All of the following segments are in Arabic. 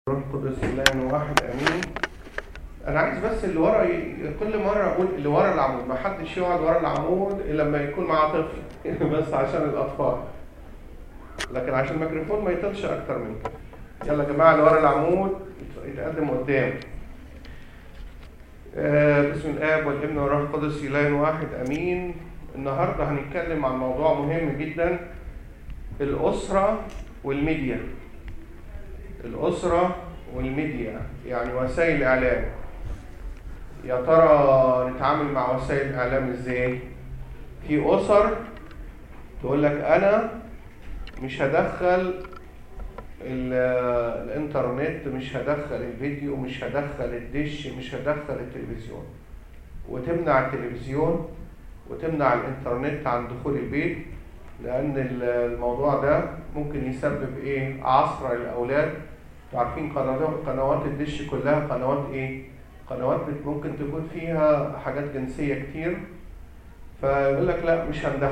روح القدس الله واحد امين. انا عايز بس اللي ورا كل مره اقول اللي ورا العمود، ما حدش يقعد ورا العمود الا لما يكون معاه طفل بس عشان الاطفال، لكن عشان الميكروفون ما يطلش اكتر من كده. يلا يا جماعه اللي ورا العمود يتقدم قدام. بسم الاب والابن والروح القدس اله واحد امين. النهارده هنتكلم عن موضوع مهم جدا، الاسره والميديا. الأسرة والميديا يعني وسائل الإعلام. يا ترى نتعامل مع وسائل الإعلام إزاي؟ في أسر تقول لك أنا مش هدخل الإنترنت، مش هدخل الفيديو، مش هدخل الدش، مش هدخل التلفزيون، وتمنع التلفزيون وتمنع الإنترنت عن دخول البيت، لأن الموضوع ده ممكن يسبب عصر للأولاد. عارفين قنوات الدش كلها قنوات قنوات ممكن تكون فيها حاجات جنسية كتير، فيقول لك لا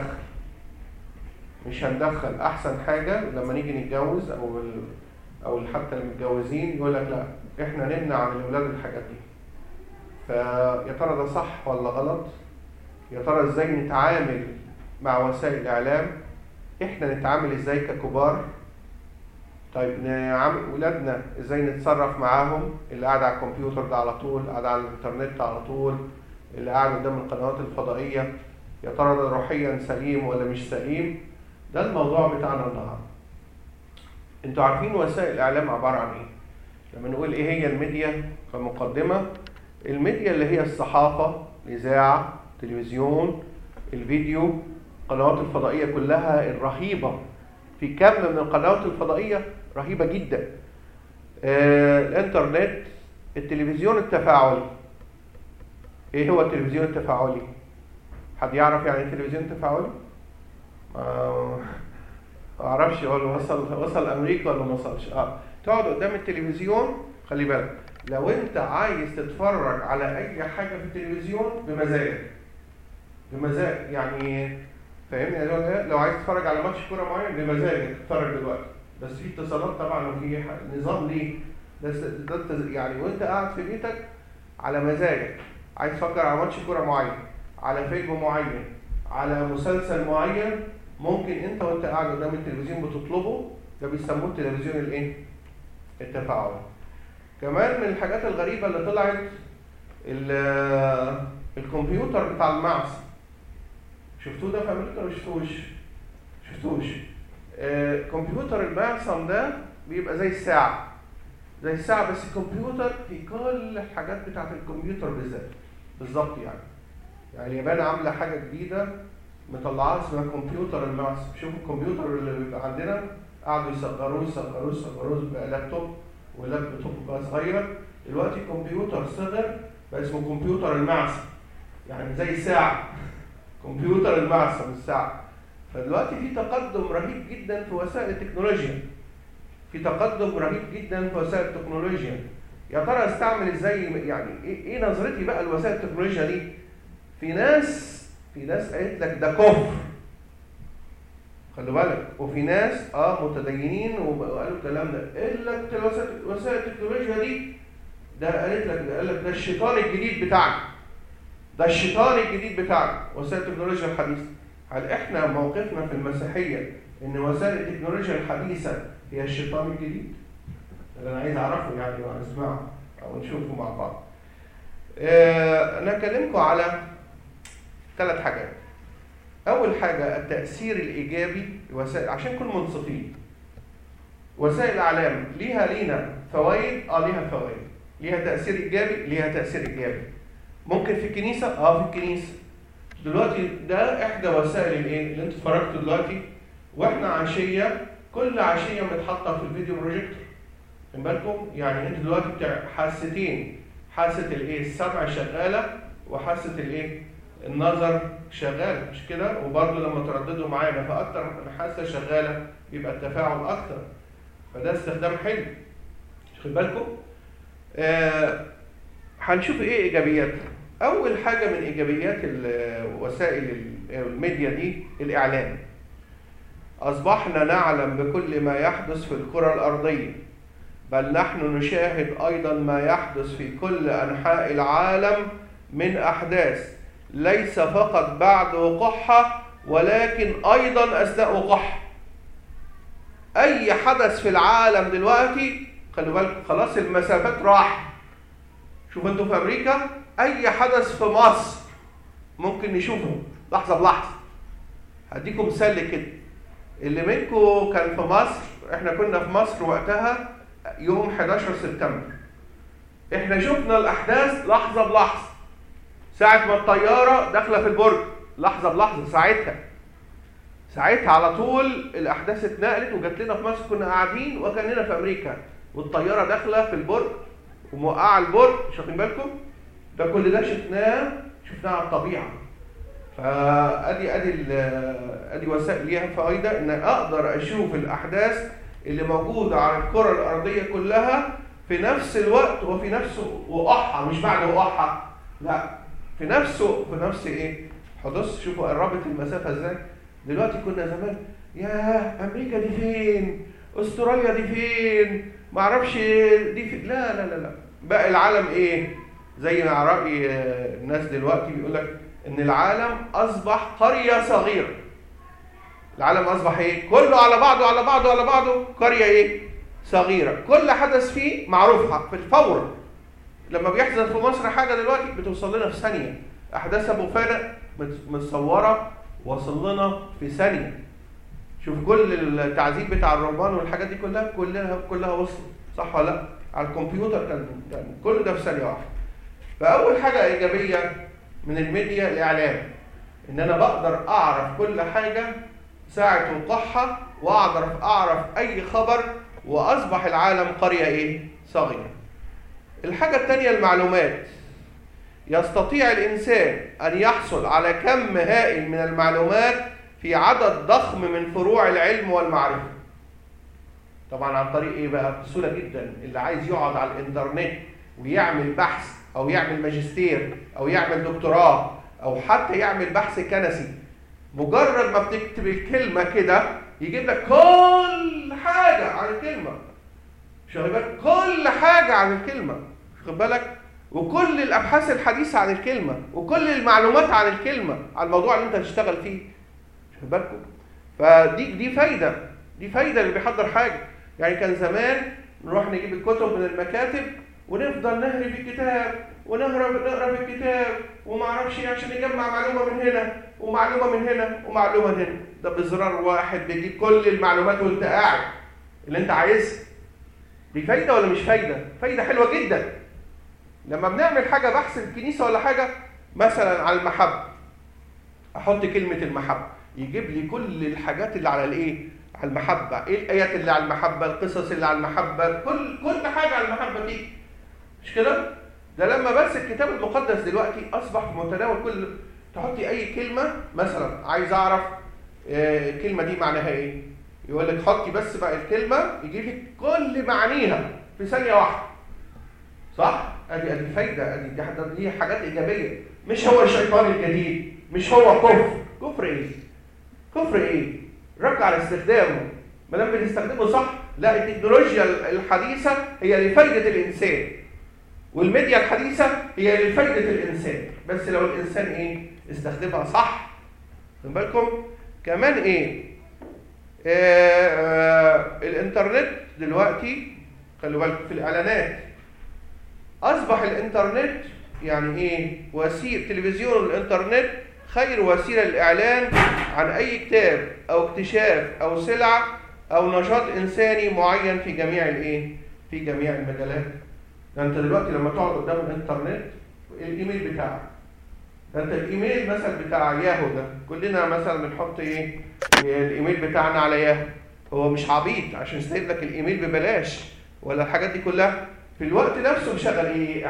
مش هندخل. أحسن حاجة لما نيجي نتجوز أو حتى المتجوزين يقول لك لا، إحنا نمنع عن الأولاد الحاجات دي. فيا ترى ده صح ولا غلط؟ يا ترى إزاي نتعامل مع وسائل الإعلام؟ إحنا نتعامل إزاي ككبار؟ طيب نعامل ولادنا ازاي نتصرف معاهم؟ اللي قاعد على الكمبيوتر ده على طول، قاعد على الانترنت على طول، اللي قاعد قدام القنوات الفضائية، يا ترى ده روحيا سليم ولا مش سليم؟ ده الموضوع بتاعنا النهارده. انتوا عارفين وسائل الاعلام عبارة عن ايه؟ لما نقول ايه هي الميديا كمقدمة، الميديا اللي هي الصحافة، الاذاعة، التلفزيون، الفيديو، القنوات الفضائية كلها الرهيبة. في كم من القنوات الفضائية رهيبة جدا. الانترنت، التلفزيون التفاعلي. ايه هو التلفزيون التفاعلي؟ حد يعرف يعني ايه التلفزيون التفاعلي؟ ما اعرفش، وصل امريكا ولا ما وصلش؟ تقعد قدام التلفزيون، خلي بالك لو انت عايز تتفرج على اي حاجة في التلفزيون بمزاج يعني، فاهمني؟ لو عايز تتفرج على ماتش كوره معين بمزاجك تتفرج دلوقتي، بس في اتصالات طبعا وفي نظام ليه، بس ده يعني وانت قاعد في بيتك على مزاجك، عايز تتفرج على ماتش كوره معين، على فيلم معين، على مسلسل معين، ممكن انت وانت قاعد قدام التلفزيون بتطلبه. ده بيسموه التلفزيون التفاعلي. كمان من الحاجات الغريبه اللي طلعت الكمبيوتر بتاع المعصم. شفتوه ده في امريكا ولا شفتوش؟ كمبيوتر المعصم ده بيبقى زي الساعة، بس الكمبيوتر في كل الحاجات بتاعت الكمبيوتر بالظبط يعني اليابان عاملة حاجة جديدة مطلعاها اسمها كمبيوتر المعصم. شوفوا الكمبيوتر اللي بيبقى عندنا قعدوا يصغروه بقى لابتوب، واللابتوب بقى صغير. دلوقتي كمبيوتر صغر بقى اسمه كمبيوتر المعصم، يعني زي الساعة، كمبيوتر المعصم الساعة. فدلوقتي في تقدم رهيب جدا في وسائل التكنولوجيا. يا ترى استعمل ازاي؟ يعني ايه نظرتي بقى لوسائل التكنولوجيا دي؟ في ناس قالت لك ده كفر، خلي بالك، وفي ناس متدينين وقالوا الكلام ده، قال لك وسائل التكنولوجيا دي ده قال لك ده الشيطان الجديد بتاعنا، وسائل التكنولوجيا الحديثة. هل احنا موقفنا في المسيحية ان وسائل التكنولوجيا الحديثة هي الشيطان الجديد؟ اللي انا عايز اعرفه يعني واسمعه او نشوفه مع بعض. انا اكلمكم على 3 حاجات. اول حاجة التأثير الايجابي لوسائل، عشان نكون منصفين. وسائل الاعلام لينا فوائد، ليها فوائد، ليها تأثير ايجابي، ممكن في الكنيسة، في الكنيسة دلوقتي ده احدى وسائل اللي انتوا اتفرجتوا دلوقتي، واحنا عشية كل عشية متحطة في الفيديو بروجيكتور. خد بالكم، يعني انتوا دلوقتي حاستين، حاسة السمع شغالة، وحاسة النظر شغالة، مش كده؟ وبرضه لما ترددوا معانا فاكتر من حاسة شغالة بيبقى التفاعل اكتر، فده استخدام حلو. خد بالكم. هنشوف ايه ايجابياتها. اول حاجه من ايجابيات وسائل الميديا دي الاعلام. اصبحنا نعلم بكل ما يحدث في الكره الارضيه، بل نحن نشاهد أيضا ما يحدث في كل أنحاء العالم من أحداث، ليس فقط بعد وقوعها ولكن أيضا أثناء وقوعها. أي حدث في العالم دلوقتي خلوا بالكم، خلاص المسافات راح. شوفوا انتوا في أمريكا أي حدث في مصر ممكن نشوفه لحظة بلحظة. هديكم مثال كده، اللي منكم كان في مصر، احنا كنا في مصر وقتها يوم 11 سبتمبر، احنا شفنا الأحداث لحظة بلحظة. ساعة ما الطيارة داخلة في البرج لحظة بلحظة، ساعتها على طول الأحداث اتنقلت وجات لنا في مصر. كنا قاعدين وكاننا في أمريكا والطيارة داخلة في البرج وموقعة البرج، مش واخدين بالكم؟ ده كل ده شفناه على الطبيعة. فأدي وسائل ليها فائدة إن أقدر أشوف الأحداث اللي موجودة على الكرة الأرضية كلها في نفس الوقت وفي نفس وقوعها، مش بعد وقوعها، لا في نفس إيه؟ حدث. شوفوا قربت المسافة إزاي. دلوقتي كنا زمان يا أمريكا دي فين؟ أستراليا دي فين؟ معرفش دي فين؟ لا لا لا لا، بقى العالم إيه؟ زي ما رأي الناس دلوقتي بيقول لك إن العالم أصبح قرية صغيرة. العالم أصبح إيه؟ كله على بعضه قرية إيه؟ صغيرة. كل حدث فيه معروف في الفور. لما بيحصل في مصر حاجة دلوقتي بتوصل لنا في ثانية. أحداث أبو فارق متصورة وصل لنا في ثانية. شوف كل التعذيب بتاع الرهبان والحاجات دي كلها وصلت، صح ولا لا؟ على الكمبيوتر كان كل ده في ثانية واحدة. فأول حاجة إيجابية من الميديا الإعلام، إن أنا بقدر أعرف كل حاجة ساعة وقوعها، وأقدر أعرف أي خبر، وأصبح العالم قرية إيه؟ صغيرة. الحاجة الثانية المعلومات. يستطيع الإنسان أن يحصل على كم هائل من المعلومات في عدد ضخم من فروع العلم والمعرفة. طبعا عن طريق إيه بقى؟ بسهولة جدا. اللي عايز يقعد على الإنترنت ويعمل بحث أو يعمل ماجستير أو يعمل دكتوراه أو حتى يعمل بحث كنسي، مجرد ما بتكتب الكلمة كده يجيب لك كل حاجة عن الكلمة. مش واخد بالك؟ كل حاجة عن الكلمة، واخد بالك؟ وكل الأبحاث الحديثة عن الكلمة، وكل المعلومات عن الكلمة، عن الموضوع اللي أنت هتشتغل فيه. مش واخد بالكم؟ فدي فايدة اللي بيحضر حاجة. يعني كان زمان نروح نجيب الكتب من المكاتب ونفضل نهري في الكتاب نقرا في الكتاب وما اعرفش ايه عشان نجمع معلومه من هنا ومعلومه من هنا ومعلومه من هنا. ده بزرار واحد بيجيب كل المعلومات وانت قاعد اللي انت عايزها. دي فايده ولا مش فايده؟ فايده حلوه جدا. لما بنعمل حاجه بحث في الكنيسه ولا حاجه مثلا على المحبه، احط كلمه المحبه يجيب لي كل الحاجات اللي على الايه؟ على المحبه. ايه الايات اللي على المحبه، القصص اللي على المحبه، كل حاجه على المحبه دي. مش كده؟ ده لما بس الكتاب المقدس دلوقتي اصبح في متناول كل. تحطي اي كلمه مثلا، عايز اعرف الكلمه دي معناها ايه؟ يقول لك حطي بس بقى الكلمه يجيب لك كل معانيها في ثانيه واحده. صح؟ ادي فايده، دي حاجات ايجابيه. مش هو الشيطان الجديد، مش هو كفر ايه؟ رجع على استخدامه. ما دام بنستخدمه صح. لا، التكنولوجيا الحديثه هي لفائده الانسان، والميديا الحديثه هي لفائده الانسان، بس لو الانسان ايه؟ استخدمها صح. خد بالكم كمان ايه؟ الانترنت دلوقتي، خلوا بالكم في الاعلانات. اصبح الانترنت يعني ايه؟ وسيله تلفزيون الانترنت خير وسيله للاعلان عن اي كتاب او اكتشاف او سلعه او نشاط انساني معين في جميع الايه؟ في جميع المجالات. ده انت دلوقتي لما تقعد قدام الانترنت الايميل بتاعك، ده انت الايميل مثلا بتاع ياهو ده كلنا مثلا بنحط ايه؟ الايميل بتاعنا على ياهو. هو مش عبيط عشان يسيب لك الايميل ببلاش ولا الحاجات دي كلها. في الوقت نفسه مشغل ايه؟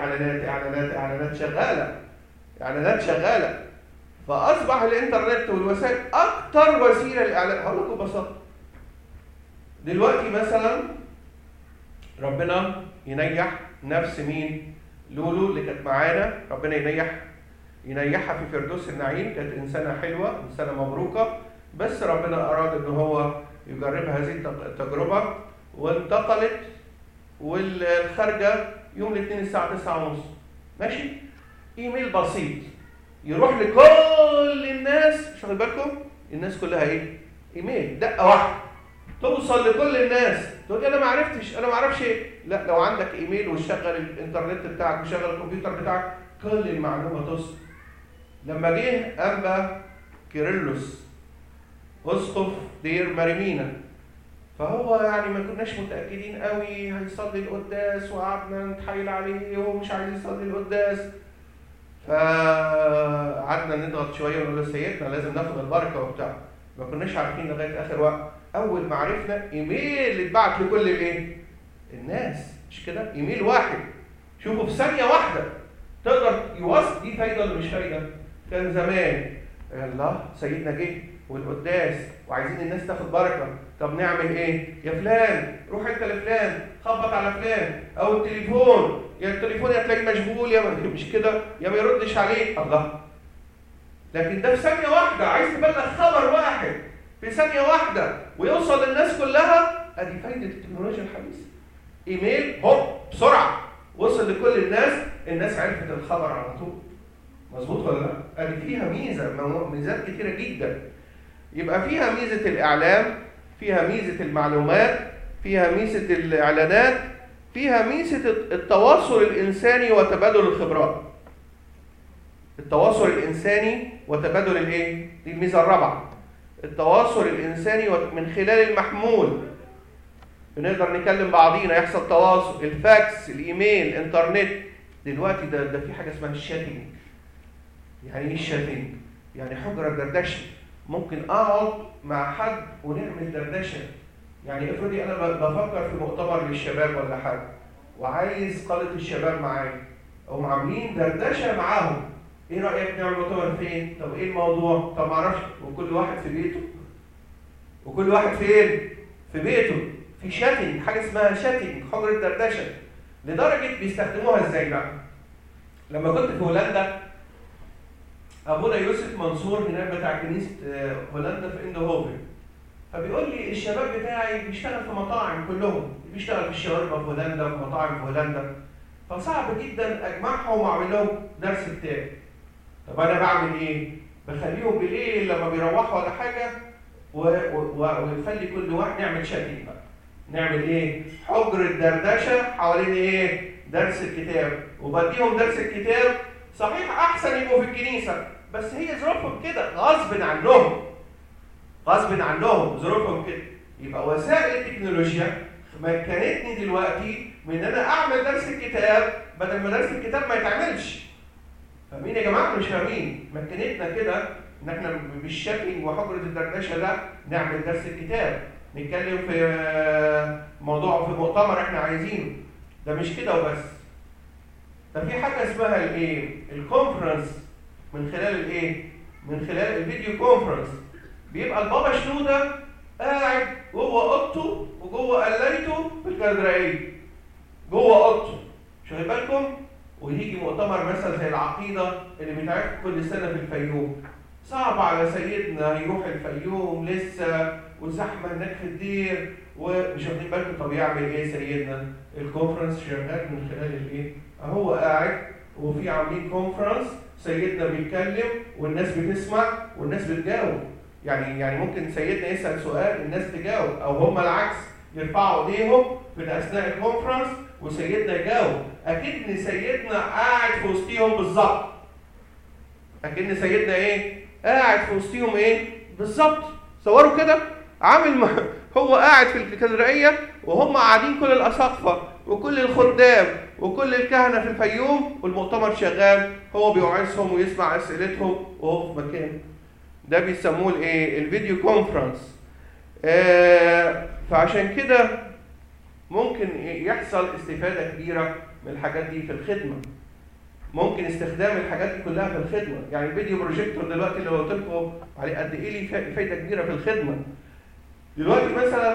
اعلانات شغاله. فاصبح الانترنت والوسائل اكتر وسيله للاعلان. هقول لكم ببساطه دلوقتي مثلا ربنا ينيح نفس مين؟ لولو اللي كانت معانا، ربنا ينيحها في فردوس النعيم. كانت انسانه حلوه، انسانه مبروكه، بس ربنا اراد ان هو يجربها هذه التجربه، وانتقلت والخارجه يوم الاثنين الساعه 9:30. ماشي؟ ايميل بسيط يروح لكل الناس، مش واخد بالكم؟ الناس كلها ايه؟ ايميل دقه واحده توصل لكل الناس. تقول لي انا ما عرفتش، انا ما اعرفش ايه. لا، لو عندك ايميل وشغل الانترنت بتاعك وشغل الكمبيوتر بتاعك كل المعلومه توصل. لما جه انبا كيرلس اسقف دير ماريمينا، فهو يعني ما كناش متاكدين قوي هيصلي القداس، وقعدنا نتحايل عليه وهو مش عايز يصلي القداس. فقعدنا نضغط شويه ونقول له سيدنا لازم ناخد البركه وبتاع. ما كناش عارفين لغايه اخر وقت. اول ما عرفنا ايميل اتبعت لكل الايه؟ الناس. مش كده؟ ايميل واحد. شوفوا في ثانيه واحده تقدر يوصل. دي فايده ولا مش فايده؟ كان زمان الله سيدنا جه والقداس وعايزين الناس تاخد بركه، طب نعمل ايه؟ يا فلان روح انت لفلان خبط على فلان، او التليفون، يا التليفون يا تلاقيه مشغول يا مش كده، يا ما يردش عليك. الله، لكن ده في ثانيه واحده عايز تبلغ خبر واحد في ثانيه واحده ويوصل للناس كلها. ادي فايده التكنولوجيا الحديثه. ايميل هوب بسرعه وصل لكل الناس، الناس عرفت الخبر على طول. مظبوط ولا لا؟ ادي فيها ميزات كتيره جدا. يبقى فيها ميزه الاعلام، فيها ميزه المعلومات، فيها ميزه الاعلانات، فيها ميزه التواصل الانساني وتبادل الخبرات. التواصل الانساني وتبادل الايه؟ دي الميزه الرابعه. التواصل الانساني من خلال المحمول، بنقدر نكلم بعضينا، يحصل تواصل، الفاكس، الايميل، الانترنت. دلوقتي ده في حاجه اسمها الشاتنج. يعني ايه الشاتنج؟ يعني حجره دردشه. ممكن اقعد مع حد ونعمل دردشه. يعني افرضي انا بفكر في مؤتمر للشباب ولا حاجه وعايز قاده الشباب معايا، او عاملين دردشه معاهم. ايه رايك نعمل مؤتمر فين؟ طب ايه الموضوع؟ طب ما اعرفش. وكل واحد في بيته. وكل واحد فين؟ في بيته. في شاتنج، حاجه اسمها شاتنج، حجره دردشه. لدرجه بيستخدموها ازاي بقى؟ لما كنت في هولندا، ابونا يوسف منصور هناك بتاع كنيسه هولندا في اندهوفن، فبيقول لي الشباب بتاعي بيشتغل في مطاعم كلهم، بيشتغل في الشاورما في هولندا وفي مطاعم في هولندا، فصعب جدا اجمعهم واعمل لهم درس كتاب. طب انا بعمل ايه؟ بخليهم بالليل لما بيروحوا ولا حاجه ونخلي كل واحد نعمل شاتنج بقى. نعمل ايه؟ حجره دردشه حوالين ايه؟ درس الكتاب، وبديهم درس الكتاب. صحيح احسن يبقوا في الكنيسه، بس هي ظروفهم كده، غصب عنهم. غصب عنهم، ظروفهم كده. يبقى وسائل التكنولوجيا مكنتني دلوقتي من ان انا اعمل درس الكتاب بدل ما درس الكتاب ما يتعملش. فاهمين يا جماعه؟ مش فاهمين؟ مكنتنا كده ان احنا بالشاتنج وحجره الدردشه ده نعمل درس الكتاب، نتكلم في موضوع في مؤتمر احنا عايزينه. ده مش كده وبس. ده في حاجه اسمها الايه؟ الكونفرنس. من خلال الايه؟ من خلال الفيديو كونفرنس. بيبقى البابا شنودة قاعد جوه اوضته وجوه قلايته في الكاتدرائيه. جوه اوضته. مش واخد بالكم؟ ويجي مؤتمر مثلا زي العقيده اللي بيتعمل كل سنه في الفيوم. صعب على سيدنا يروح الفيوم لسه وزحمه هناك في الدير ومش واخدين بالكم. طب يعمل ايه سيدنا؟ الكونفرنس شغال من خلال الايه؟ هو قاعد وفي عاملين كونفرنس، سيدنا بيتكلم والناس بتسمع والناس بتجاوب. يعني ممكن سيدنا يسأل سؤال الناس تجاوب، او هم العكس يرفعوا ايديهم في اثناء الكونفرنس وسيدنا يجاوب. اكن سيدنا قاعد في وسطيهم بالظبط. اكن سيدنا ايه؟ قاعد في وسطيهم ايه؟ بالظبط. صوروا كده عامل هو قاعد في الكاتدرائيه وهم قاعدين كل الاساقفه وكل الخدام وكل الكهنه في الفيوم، والمؤتمر شغال، هو بيوعظهم ويسمع اسئلتهم وهو في مكانه. ده بيسموه الايه؟ الفيديو كونفرنس. فعشان كده ممكن يحصل استفاده كبيره من الحاجات دي في الخدمه. ممكن استخدام الحاجات دي كلها في الخدمه. يعني الفيديو بروجيكتور دلوقتي اللي قلت لكم عليه قد ايه ليه فايده كبيره في الخدمه. دلوقتي مثلا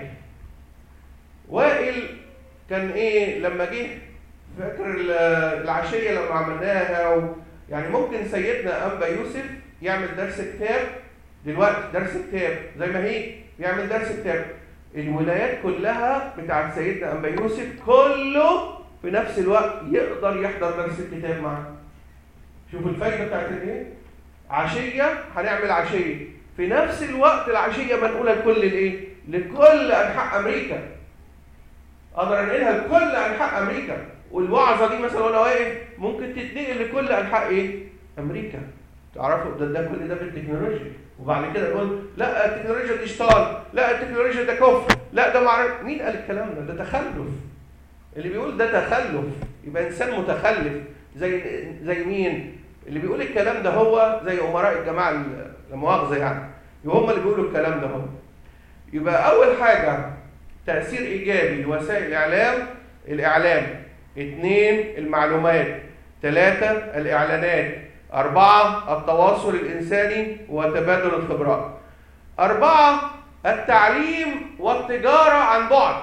وائل كان ايه لما جه؟ فاكر العشيه لما عملناها يعني ممكن سيدنا انبا يوسف يعمل درس كتاب دلوقتي، درس كتاب زي ما هي يعمل درس كتاب، الولايات كلها بتاعت سيدنا أنبا يوسف كله في نفس الوقت يقدر يحضر درس الكتاب معاه. شوفوا الفايدة بتاعت الايه؟ عشية هنعمل عشية في نفس الوقت العشية منقولة لكل الايه؟ لكل أنحاء أمريكا. أقدر أنقلها لكل أنحاء أمريكا، والوعظة دي مثلا وأنا واقف ممكن تتنقل لكل أنحاء إيه؟ أمريكا. تعرفوا ده كل ده بالتكنولوجيا. وبعد كده نقول لا التكنولوجيا دي شيطان، لا التكنولوجيا ده كفر، لا ده معرفة. مين قال الكلام ده؟ ده تخلف. اللي بيقول ده تخلف يبقى إنسان متخلف. زي مين؟ اللي بيقول الكلام ده هو زي أمراء الجماعة لا مؤاخذة يعني، هم اللي بيقولوا الكلام ده. هم يبقى أول حاجة تأثير إيجابي لوسائل الإعلام. 2 المعلومات. 3 الإعلانات. 4 التواصل الإنساني وتبادل الخبرات. 4 التعليم والتجارة عن بعد.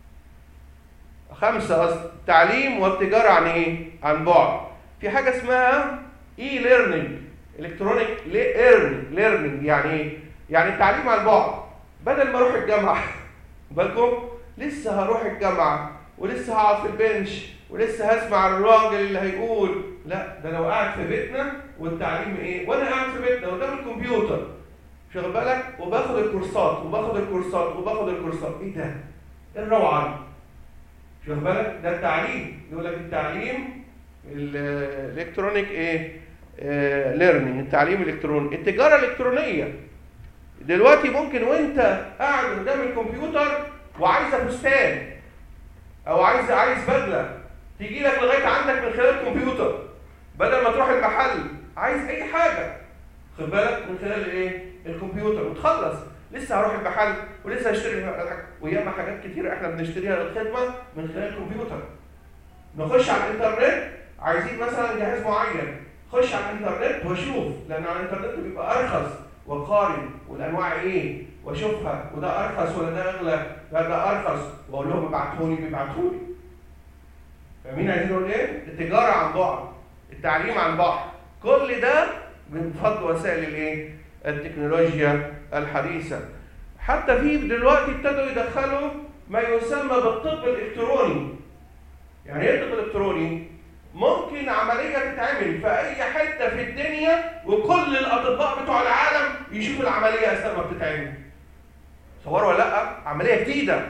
5 التعليم والتجارة عن إيه؟ عن بعد. في حاجة اسمها e-learning، electronic learning. يعني إيه؟ يعني التعليم عن بعد. بدل ما أروح الجامعة بالكم لسه هروح الجامعة ولسه هقعد في البنش ولسه هسمع الراجل اللي هيقول، لا ده لو قاعد في بيتنا والتعليم ايه؟ وانا قاعد في بيتنا قدام الكمبيوتر شغل بالك وباخد الكورسات ايه ده؟ ايه الروعه دي؟ شغل بالك ده التعليم. يقول لك التعليم الالكترونيك ايه؟ ليرنينج، التعليم الالكتروني. التجاره الالكترونيه دلوقتي ممكن وانت قاعد قدام الكمبيوتر وعايزه فستان او عايز بدله تيجي لك لغايه عندك من خلال الكمبيوتر، بدل ما تروح المحل عايز اي حاجه خد بالك من خلال الايه؟ الكمبيوتر وتخلص. لسه هروح المحل ولسه هشتري حاجه، وياما حاجات كتيره احنا بنشتريها للخدمه من خلال الكمبيوتر. نخش على الانترنت عايزين مثلا جهاز معين، خش على الانترنت واشوف، لان على الانترنت بيبقى ارخص، وقارن والانواع ايه واشوفها، وده ارخص ولا ده اغلى، ده ارخص، واقول لهم ابعتوا لي. فاهمين عايزين نقول ايه؟ التجاره عن بعد، التعليم عن بعد، كل ده من فضل وسائل الايه؟ التكنولوجيا الحديثه. حتى في دلوقتي ابتدوا يدخلوا ما يسمى بالطب الالكتروني. يعني ايه الطب الالكتروني؟ ممكن عمليه تتعمل في اي حته في الدنيا وكل الاطباء بتوع العالم يشوفوا العمليه اثناء ما بتتعمل. تصوروا ولا لا؟ عمليه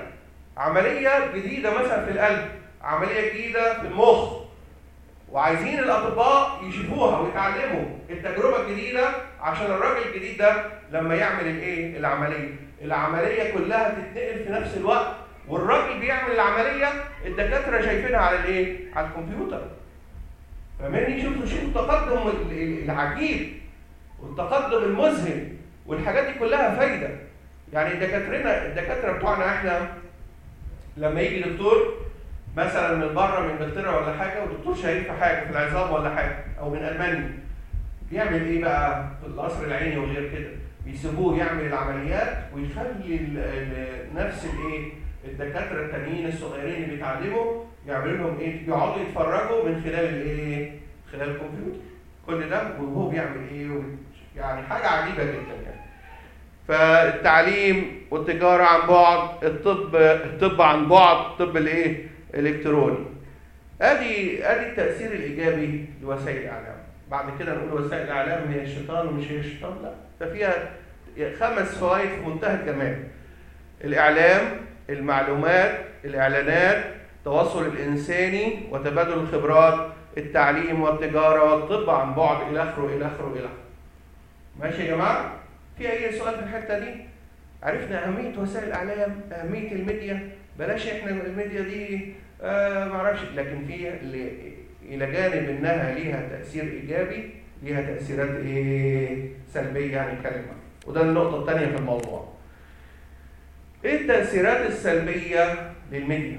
جديده مثلا في القلب، عمليه جديده في المخ، وعايزين الاطباء يشوفوها ويتعلموا التجربه الجديده عشان الراجل الجديد ده لما يعمل الايه؟ العمليه كلها تتنقل في نفس الوقت، والراجل بيعمل العمليه الدكاتره شايفينها على الايه؟ على الكمبيوتر. فماني شوفوا التقدم العجيب والتقدم المذهل، والحاجات دي كلها فايده. يعني الدكاتره بتوعنا احنا لما يجي دكتور مثلا من بره من انجلترا ولا حاجه، ودكتور شهير في حاجه في العظام ولا حاجه، او من المانيا، بيعمل ايه بقى في القصر العيني وغير كده؟ بيسيبوه يعمل العمليات ويخلي نفس الايه؟ الدكاتره التانيين الصغيرين اللي بيتعلموا يعملوا لهم ايه؟ يقعدوا يتفرجوا من خلال الايه؟ خلال الكمبيوتر. كل ده وهو بيعمل ايه؟ يعني حاجه عجيبه جدا يعني. فالتعليم والتجاره عن بعد، الطب عن بعد، الطب الايه؟ الالكتروني. ادي التاثير الايجابي لوسائل الاعلام. بعد كده نقول وسائل الاعلام هي الشيطان ومش هي الشيطان، لا، ففيها 5 فوائد في منتهى الجمال. الاعلام، المعلومات، الاعلانات، التواصل الانساني وتبادل الخبرات، التعليم والتجاره والطب عن بعد، الى اخره. ماشي يا جماعه؟ في اي سؤال في الحته دي؟ عرفنا اهميه وسائل الاعلام، اهميه الميديا. بلاش احنا الميديا دي معرفش، لكن في الى جانب انها ليها تاثير ايجابي ليها تاثيرات ايه؟ سلبيه يعني كلمه. وده النقطه الثانيه في الموضوع. ايه التاثيرات السلبيه للميديا؟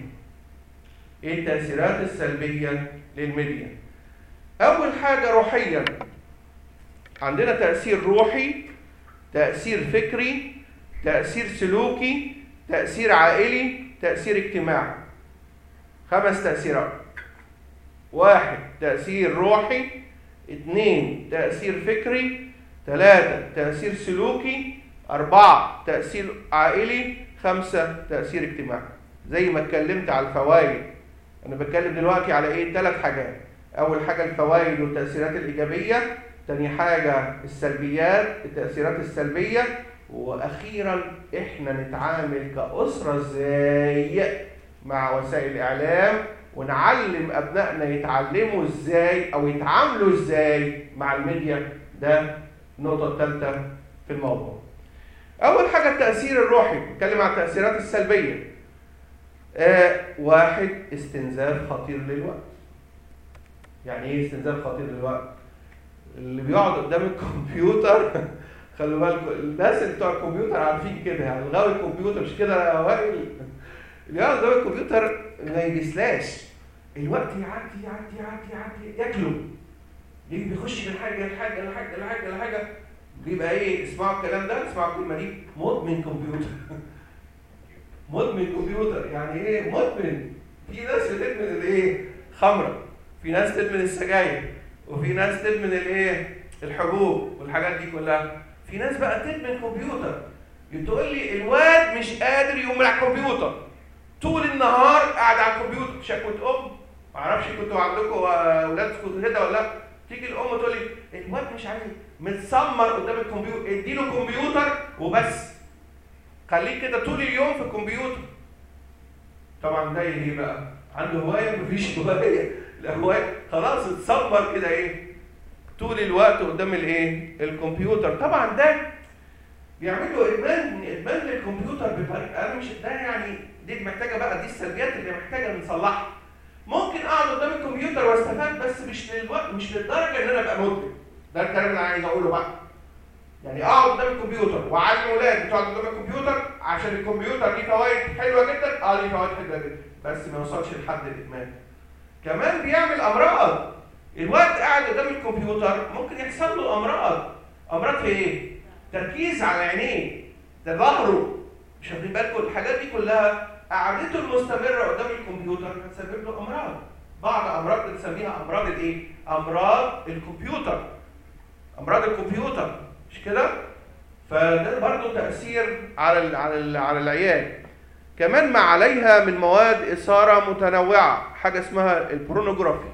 اول حاجه روحيا، عندنا تاثير روحي، تاثير فكري، تاثير سلوكي، تاثير عائلي، تاثير اجتماعي. 5 تاثيرات. 1 تاثير روحي، 2 تاثير فكري، 3 تاثير سلوكي، 4 تاثير عائلي، 5 تأثير اجتماعي. زي ما اتكلمت على الفوائد، أنا بتكلم دلوقتي على إيه؟ 3 حاجات. أول حاجة الفوائد والتأثيرات الإيجابية، تاني حاجة السلبيات، التأثيرات السلبية، وأخيرا إحنا نتعامل كأسرة إزاي مع وسائل الإعلام، ونعلم أبنائنا يتعلموا إزاي أو يتعاملوا إزاي مع الميديا. ده النقطة الثالثة في الموضوع. أول حاجة التأثير الروحي، نتكلم عن التأثيرات السلبية. 1 استنزاف خطير للوقت. يعني إيه استنزاف خطير للوقت؟ اللي بيقعد قدام الكمبيوتر خلوا بالكم، الناس اللي بتوع الكمبيوتر عارفين كده، يعني الغاوي الكمبيوتر مش كده يا اوائل، اللي يقعد قدام الكمبيوتر ما يجسلاش الوقت، يعدي يعدي يعدي يعدي ياكله، ليه؟ بيخش من حاجه لحاجه لحاجه لحاجه لحاجه، بيبقى ايه؟ اسمعوا الكلام ده، اسمعوا الكلمه دي، مدمن كمبيوتر. مدمن كمبيوتر يعني ايه؟ مدمن. في ناس بتدمن الايه؟ خمره، في ناس تدمن السجاير، وفي ناس تدمن الايه؟ الحبوب والحاجات دي كلها. في ناس بقى تدمن كمبيوتر. تقول لي الواد مش قادر يقوم من على الكمبيوتر، طول النهار قاعد على الكمبيوتر. شكوى معرفش كنتوا عندكم اولادكم كده ولا لا؟ تيجي الام تقول لي الواد مش عارف متسمر قدام الكمبيوتر، اديله كمبيوتر وبس، خليه كده طول اليوم في الكمبيوتر. طبعا ده ايه بقى؟ عنده هوايه؟ مفيش هوايه، الهوايه خلاص اتسمر كده ايه؟ طول الوقت قدام الايه؟ الكمبيوتر. طبعا ده بيعملوا ادمان للكمبيوتر بطريقه، انا مش ده يعني، دي محتاجه بقى، دي السلبيات اللي محتاجه نصلحها. ممكن اقعد قدام الكمبيوتر واستفاد، بس مش للدرجه ان انا ابقى مدمن. ده الكلام اللي انا عايز اقوله بقى. يعني اقعد قدام الكمبيوتر واعلم اولاد بتقعد قدام الكمبيوتر عشان الكمبيوتر ليه فوائد حلوه جدا، ليه فوائد حلوه جدا، بس ما يوصلش لحد الادمان. كمان بيعمل امراض. الواد قاعد قدام الكمبيوتر ممكن يحصل له امراض في ايه؟ تركيز على عينيه، ده ظهره، مش واخدين بالكم؟ الحاجات دي كلها قعدته المستمره قدام الكمبيوتر هتسبب له امراض. بعض امراض بنسميها امراض الايه؟ امراض الكمبيوتر. امراض الكمبيوتر مش كده؟ فده برضه تاثير على العيال. كمان ما عليها من مواد اثاره متنوعه، حاجه اسمها البورنوجرافي.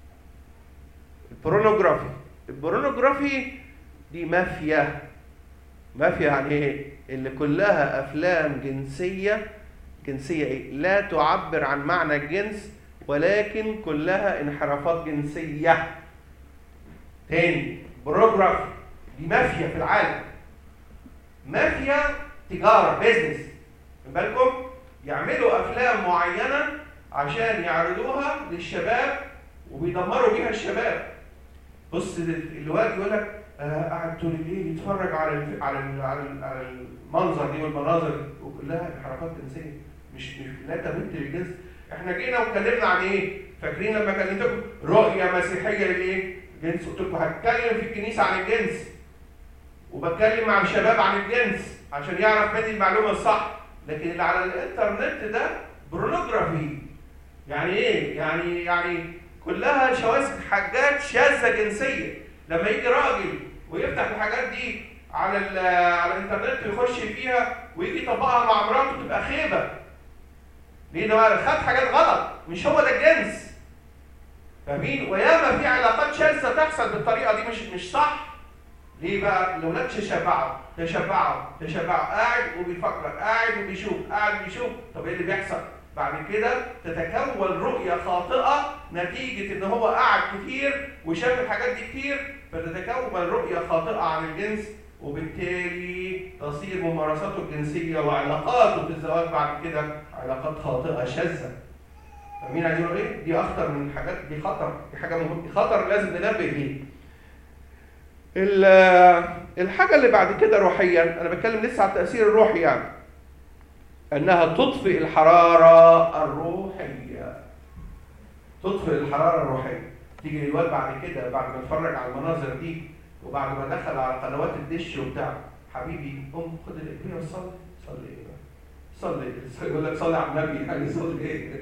البورنوجرافي دي مافيا يعني ايه؟ اللي كلها افلام جنسيه ايه؟ لا تعبر عن معنى الجنس، ولكن كلها انحرافات جنسيه. تاني، بورنوجرافي دي مافيا في العالم، مافيا تجاره، بيزنس. خد بالكم، يعملوا افلام معينه عشان يعرضوها للشباب وبيدمروا بيها الشباب. بص الواد يقول لك قاعد طول الليل يتفرج على المنظر دي والمناظر، وكلها انحرافات جنسيه، مش لا تمت للجنس. احنا جينا واتكلمنا عن ايه؟ فاكرين لما كلمتكم رؤيه مسيحيه للايه؟ الجنس، قلت لكم هتكلم في الكنيسه عن الجنس، وبتكلم مع الشباب عن الجنس عشان يعرف مني المعلومه الصح. لكن اللي على الانترنت ده بورنوجرافي. يعني ايه؟ يعني كلها حاجات شاذه جنسيه. لما يجي راجل ويفتح الحاجات دي على الانترنت ويخش فيها ويجي يطبقها مع مراته تبقى خيبه. ليه؟ ده خد حاجات غلط، مش هو ده الجنس. فاهمين؟ وياما في علاقات شاذه تحصل بالطريقه دي مش صح. ليه بقى؟ الاولاد تشبعوا قاعد وبيفكر، قاعد وبيشوف. طب ايه اللي بيحصل؟ بعد كده تتكون رؤيه خاطئه نتيجه ان هو قعد كتير وشاف الحاجات دي كتير، فتتكون رؤيه خاطئه عن الجنس، وبالتالي تصير ممارساته الجنسيه وعلاقاته في الزواج بعد كده علاقات خاطئه شاذه. فاهمين عايزين اقول ايه؟ دي اخطر من الحاجات، دي خطر، دي حاجه مهمه، دي خطر لازم ننبه ليه. الحاجه اللي بعد كده روحيا، انا بتكلم لسه على التاثير الروحي، يعني انها تطفئ الحراره الروحيه. تيجي للواد بعد كده، بعد ما اتفرج على المناظر دي وبعد ما دخل على قنوات الدش وبتاع، حبيبي قوم خد الإبرية وصلي. صلي يقول لك صلي على النبي، يعني صلي ايه؟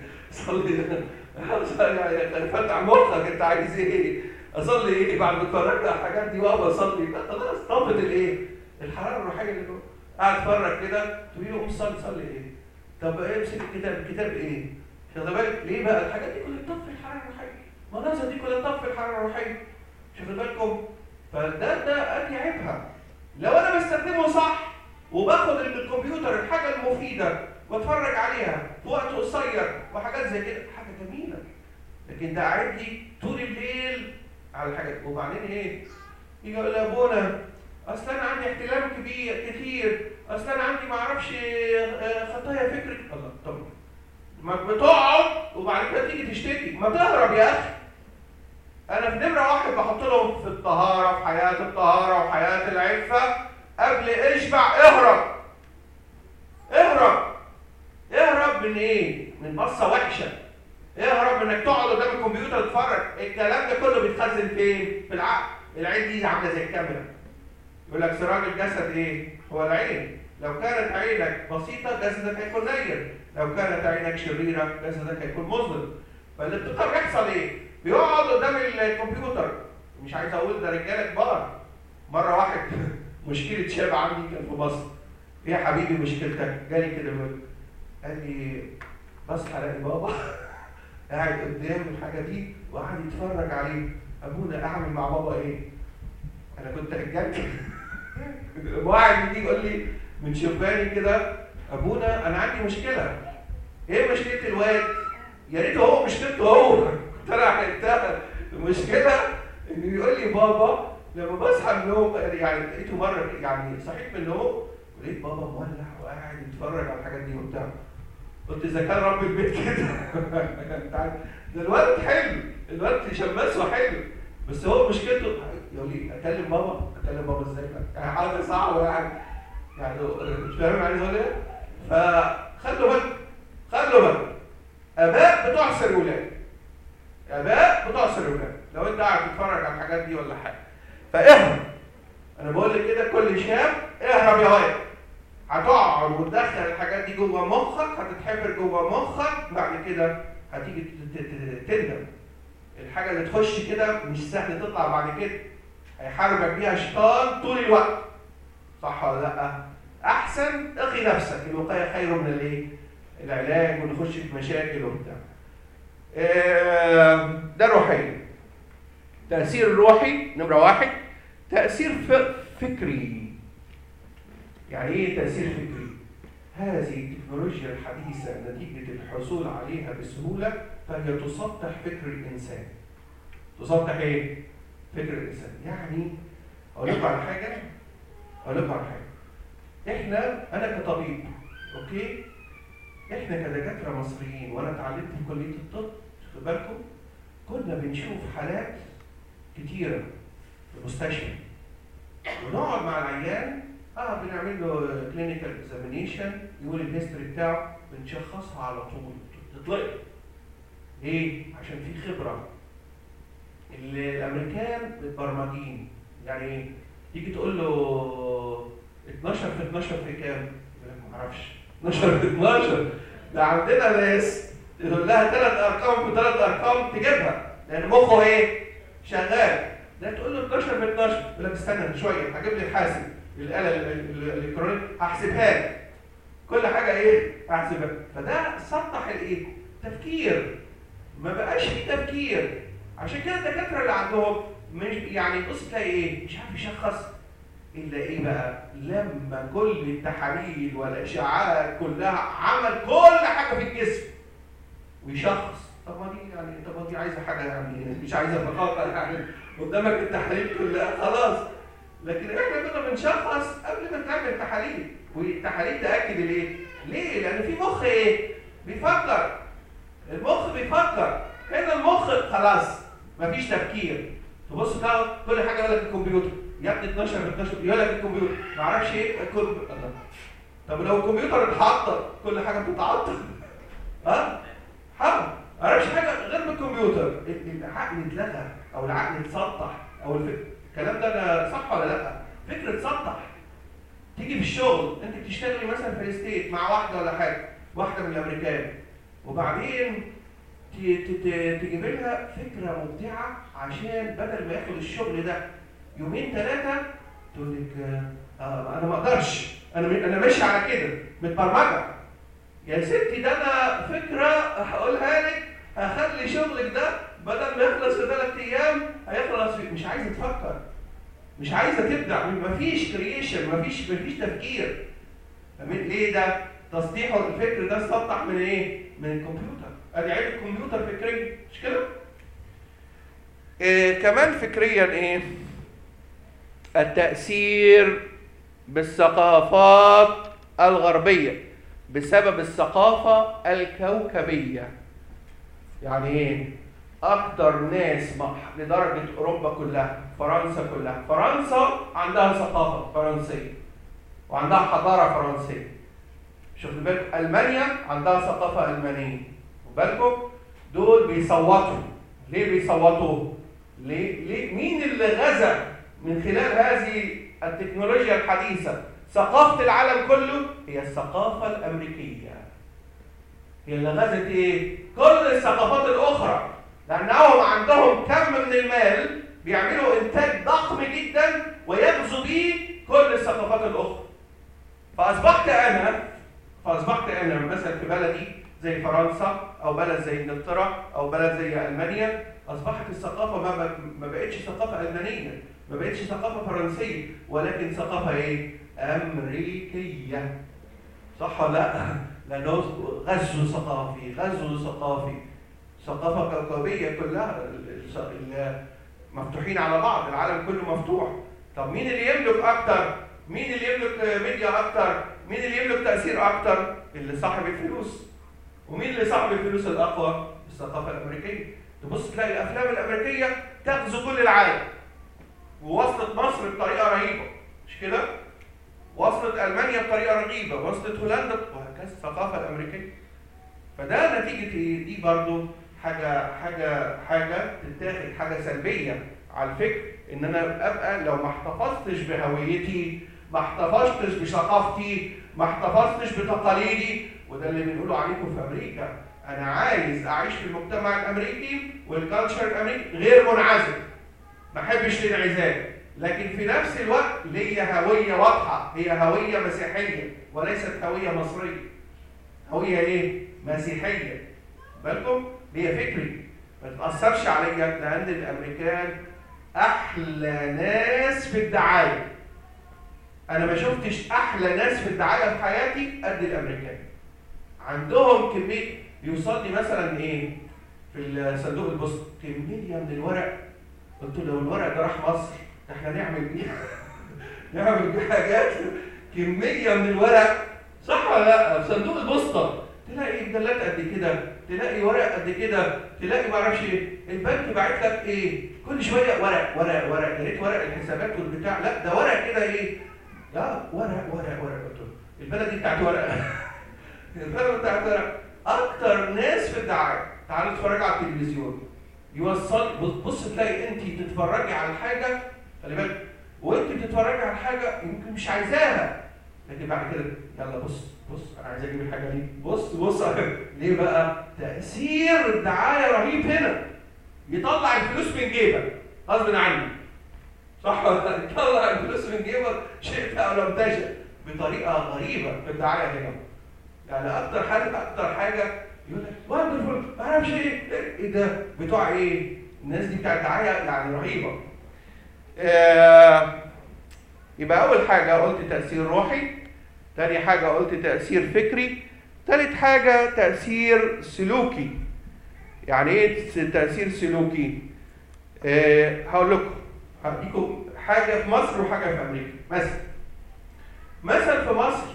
يعني فتح مخك، انت عايز ايه؟ اصلي ايه بعد ما اتفرجت على الحاجات دي وابقى اصلي؟ لا خلاص، طفت الايه؟ الحراره الروحيه اللي جوه. قاعد اتفرج كده تقول له قوم صلي. صلي ايه؟ طب امسك الكتاب ايه؟ خد بالك ليه بقى الحاجات دي كلها تطفي الحراره الروحيه؟ المناظر دي كلها تطفي الحراره الروحيه. شوفوا بالكم؟ فده ادي عيبها. لو انا بستخدمه صح وباخد الكمبيوتر الحاجه المفيده واتفرج عليها في وقت قصير وحاجات زي كده، حاجه جميله. لكن ده قاعد لي طول الليل على الحاجات. وبعدين ايه؟ يجي يقول لابونا اصل انا عندي احتلام كتير، اصل انا عندي ما اعرفش خطايا فكرك. الله، طب ما بتقعد وبعد كده تيجي تشتكي؟ ما تهرب يا اخي. انا في نمره واحد بحط لهم في الطهاره، في حياه الطهاره وحياه العفه قبل اشبع. اهرب اهرب اهرب من ايه؟ من بصه وحشه. اهرب من انك تقعد قدام الكمبيوتر تتفرج. الكلام ده كله بيتخزن فين؟ في العقل. العين دي عامله زي الكاميرا. يقول لك سراج الجسد ايه؟ هو العين. لو كانت عينك بسيطه جسدك هيكون نير، لو كانت عينك شريره جسدك هيكون مظلم. فاللي بيحصل ايه؟ بيقعد قدام الكمبيوتر. مش عايز اقول ده رجاله كبار. مره واحد مشكله شاب عندي كان في مصر. ايه يا حبيبي مشكلتك؟ جالي كده قال لي بصحى الاقي بابا قاعد قدام الحاجه دي وقاعد يتفرج عليه. ابونا اعمل مع بابا ايه؟ انا كنت اتجنن. واحد يجي يقول لي من شباني كده ابونا انا عندي مشكله. ايه مشكله الواد؟ يا ريت هو مشكلته هو. كنت انا حلتها. المشكله انه يقول لي بابا لما بصحى من النوم، يعني لقيته مره يعني صحيت من النوم ولقيت بابا مولع وقاعد يتفرج على الحاجات دي وبتاع. قلت اذا كان رب البيت كده ده الولد حلو، الولد شماسه حلو، بس هو مشكلته يقول لي اكلم بابا ازاي؟ يعني حاجه صعبه يعني مش فاهم عايز اقول ايه؟ فخلوا بالك اباء بتعصر الولاد. لو انت قاعد تتفرج على الحاجات دي ولا حاجه فاهرب. انا بقول لك كده كل شاب اهرب يا واد. هتقعد وتدخل الحاجات دي جوه مخك، هتتحفر جوه مخك، بعد كده هتيجي تندم. الحاجه اللي تخش كده مش سهل تطلع بعد كده، هيحاربك بيها شيطان طول الوقت. صح ولا لا؟ احسن اقي نفسك، الوقايه خير من الايه؟ العلاج، ونخش في مشاكل وبتاع. ده روحيا. تاثير الروحي نمره واحد، تاثير فكري. يعني ايه تاثير فكري؟ هذه التكنولوجيا الحديثه نتيجه الحصول عليها بسهوله فهي تسطح فكر الانسان. تسطح ايه؟ فكر الانسان. يعني اقول لكم على حاجه. انا كطبيب، اوكي؟ احنا كدكاتره مصريين، وانا اتعلمت في كليه الطب، خد بالكم، كنا بنشوف حالات كتيره في المستشفى ونقعد مع العيان، بنعمل له كلينيكال اكزامينيشن، يقول الهيستوري بتاعه، بنشخصها على طول تطلق. ليه؟ عشان في خبره. الامريكان متبرمجين. يعني ايه؟ تيجي تقول له 12 في 12 في كام؟ يقول لك ما اعرفش. 12 في 12 ده عندنا ناس تقول لها 3 ارقام في 3 ارقام تجيبها، لان مخه ايه؟ شغال. ده تقول له 12 في 12 يقول لك استنى شويه هجيب لي الحاسب، الاله الالكترونيه هحسبها لك. كل حاجه ايه؟ هحسبها. فده سطح الايه؟ تفكير. ما بقاش في تفكير. عشان كده الدكاتره اللي عندهم مش يعني بص تلاقي ايه؟ مش عارف يشخص الا ايه بقى؟ لما كل التحاليل والاشعاعات كلها عمل كل حاجه في الجسم ويشخص. طب ما دي عايزه حاجه يعني مش عايزه بخاطر يعني قدامك التحاليل كلها خلاص. لكن احنا كنا بنشخص قبل ما تعمل تحاليل، والتحاليل تاكد ليه؟ لان في مخ ايه؟ بيفكر. المخ بيفكر. هنا المخ خلاص مفيش تفكير. تبص تلاقي كل حاجه يقول لك الكمبيوتر، يا ابني 12 في 12 يقول لك الكمبيوتر، ما اعرفش ايه الكمبيوتر. طب لو الكمبيوتر اتعطل كل حاجه بتتعطل. ما اعرفش حاجه غير بالكمبيوتر. العقل اتلغى او العقل اتسطح او الكلام ده انا صح ولا لا؟ فكره تسطح. تيجي في الشغل انت بتشتغلي مثلا في الستيت مع واحده ولا حاجه، واحده من الامريكان، وبعدين تجيب لها فكره مبدعه عشان بدل ما ياخد الشغل ده 2 3 تقول لك انا ما اقدرش انا ماشي على كده متبرمجه. يا ستي ده انا فكره هقولها لك هخلي شغلك ده بدل ما يخلص في 3 ايام هيخلص في، مش عايزه تفكر، مش عايزه تبدع، مفيش كرييشن، مفيش تفكير. ليه ده؟ تسطيح الفكر ده استسطح من ايه؟ من الكمبيوتر. ادي عيب الكمبيوتر فكريا، مش كده؟ كمان فكريا ايه؟ التأثير بالثقافات الغربية بسبب الثقافة الكوكبية. يعني ايه؟ أكتر ناس لدرجة أوروبا كلها، فرنسا كلها، فرنسا عندها ثقافة فرنسية وعندها حضارة فرنسية. شوفوا بالكم، ألمانيا عندها ثقافة ألمانية. وبالكم دول بيصوتوا. ليه بيصوتوا؟ ليه؟ مين اللي غزا من خلال هذه التكنولوجيا الحديثة ثقافة العالم كله؟ هي الثقافة الأمريكية. هي اللي غزت ايه؟ كل الثقافات الأخرى، لأنهم عندهم كم من المال بيعملوا إنتاج ضخم جدا ويغزو به كل الثقافات الأخرى. فأصبحت أنا مثلا في بلدي زي فرنسا أو بلد زي إنجلترا أو بلد زي ألمانيا، أصبحت الثقافة ما بقتش ثقافة ألمانية، ما بقتش ثقافة فرنسية، ولكن ثقافة إيه؟ أمريكية. صح ولا لا؟ لأنه غزو ثقافي، ثقافة كوكبية كلها مفتوحين على بعض، العالم كله مفتوح. طب مين اللي يملك أكتر؟ مين اللي يملك ميديا أكتر؟ مين اللي يملك تأثير أكتر؟ اللي صاحب الفلوس. ومين اللي صاحب الفلوس الأقوى؟ الثقافة الأمريكية. تبص تلاقي الأفلام الأمريكية تغزو كل العالم. ووصلت مصر بطريقة رهيبة، مش كده؟ وصلت ألمانيا بطريقة رهيبة، وصلت هولندا، وهكذا الثقافة الأمريكية. فده نتيجة دي برضو حاجة تتاخد حاجة سلبية على الفكر، إن أنا أبقى لو ما احتفظتش بهويتي، ما احتفظتش بثقافتي، ما احتفظتش بتقاليدي. وده اللي بنقوله عليكم في أمريكا. أنا عايز أعيش في المجتمع الأمريكي والكالتشر الأمريكي غير منعزل، ما أحبش الانعزال، لكن في نفس الوقت ليا هوية واضحة، هي هوية مسيحية وليست هوية مصرية. هوية إيه؟ مسيحية. بالكم؟ هي فكري، ما تتأثرش عليا، لأن الأمريكان أحلى ناس في الدعاية. أنا ما شفتش أحلى ناس في الدعاية في حياتي قد الأمريكان. عندهم كمية، بيوصل لي مثلا إيه؟ في صندوق البوسطة كمية من الورق. قلت له لو الورق ده راح مصر احنا نعمل بيه حاجات. كمية من الورق، صح ولا لا؟ في صندوق البوسطة تلاقي مجلات قد كده، تلاقي ورق قد كده، تلاقي ما اعرفش ايه، البنك باعت لك ايه؟ كل شويه ورق، يا ريت ورق الحسابات والبتاع، لا ده ورق كده ايه؟ لا ورق. قلت له البلد دي بتاعت ورق. البلد بتاعت ورق. اكتر ناس في الدعايه، تعالوا اتفرجوا على التلفزيون، يوصل، بص تلاقي انت بتتفرجي على حاجه، خلي بالك، وانت بتتفرجي على حاجه يمكن مش عايزاها، لكن بعد كده يلا بص انا عايز اجيب الحاجه دي، بص ليه بقى؟ تاثير الدعايه رهيب هنا، يطلع الفلوس من جيبك غصب عني، صح ولا لا؟ يطلع الفلوس من جيبك شئت او لم تشأ، بطريقه غريبه في الدعايه هنا. يعني اكتر حاجه يقول لك وندرفول، ما اعرفش ايه ده بتوع ايه؟ الناس دي بتاع الدعايه يعني رهيبه. يبقى اول حاجه قلت تاثير روحي، تاني حاجة قلت تأثير فكري، تالت حاجة تأثير سلوكي. يعني ايه تأثير سلوكي؟ هقول لكم، هديكم حاجة في مصر وحاجة في أمريكا. مثلا في مصر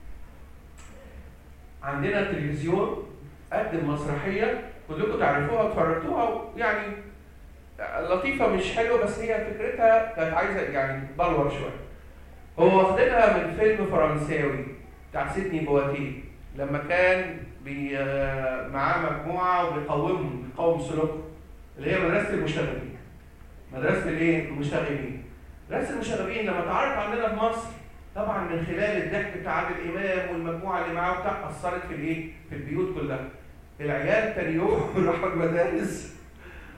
عندنا تلفزيون قدم مسرحية كلكم تعرفوها وتفرجتوها، يعني لطيفة مش حلوة، بس هي فكرتها كانت عايزة يعني تبلور شوية. هو واخدينها من فيلم فرنساوي بتاع سيدني بواتيه، لما كان معاه مجموعه وبيقوم سلوكهم، اللي هي مدرسه المشاغبين. مدرسه الايه؟ المشاغبين. مدرسه المشاغبين لما اتعرضت عندنا في مصر، طبعا من خلال الضحك بتاع عادل امام والمجموعه اللي معاه بتاع، اثرت في الايه؟ في البيوت كلها. العيال تاني يوم راحوا المدارس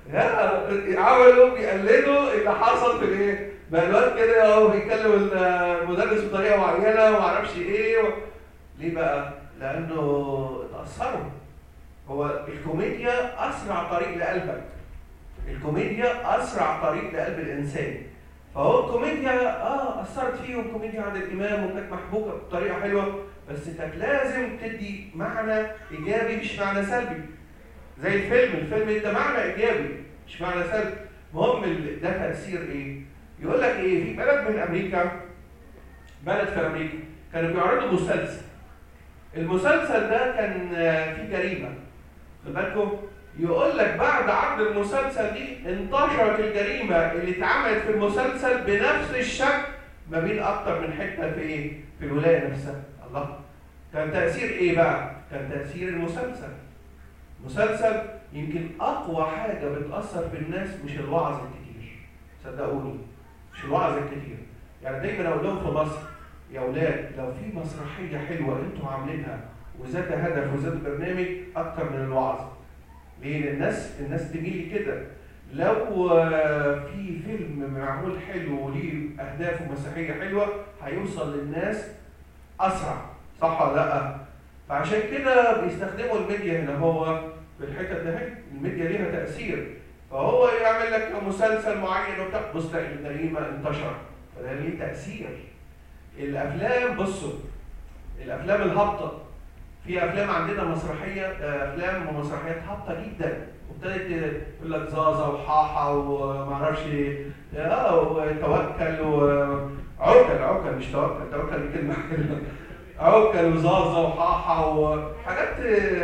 عملوا بيقلدوا اللي حصل في الايه؟ بقى الواد كده هو بيكلم المدرس بطريقه معينه وما اعرفش ايه ليه بقى؟ لانه اتاثروا. هو الكوميديا اسرع طريق لقلبك. الكوميديا اسرع طريق لقلب الانسان. فهو الكوميديا اثرت فيه، والكوميديا عند الامام وكانت محبوكه بطريقه حلوه، بس كانت لازم تدي معنى ايجابي مش معنى سلبي. زي الفيلم ادى معنى ايجابي مش معنى سلبي. المهم ده تاثير ايه؟ يقول لك ايه؟ في بلد من امريكا، بلد في امريكا كانوا بيعرضوا مسلسل. المسلسل ده كان فيه جريمه. خد بالكم، يقول لك بعد عرض المسلسل دي انتشرت الجريمه اللي اتعملت في المسلسل بنفس الشكل ما بين اكتر من حته في ايه؟ في الولايه نفسها. الله، كان تاثير ايه بقى؟ كان تاثير المسلسل. مسلسل يمكن اقوى حاجه بتاثر في الناس مش الوعظ الكتير، صدقوني مش الوعظ الكتير. يعني دايما اقول لهم في مصر يا اولاد لو في مسرحيه حلوه انتوا عاملينها وذات هدف وذات برنامج اكتر من الوعظ. ليه؟ الناس تميل كده. لو في فيلم معمول حلو وليه اهداف ومسيحيه حلوه هيوصل للناس اسرع، صح ولا لا؟ فعشان كده بيستخدموا الميديا هنا. هو في الحته ده الميديا ليها تاثير، فهو يعمل لك مسلسل معين وبتاع، بص تلاقي الجريمه انتشر، فده ليه تاثير. الافلام، بصوا الافلام الهابطه، في افلام عندنا مسرحيه، افلام ومسرحيات هابطه جدا، وابتدت يقول لك زازا وحاحه ومعرفش وتوكل وعوكل مش توكل دي كلمه حلوه، عوكل وزازا وحاحه وحاجات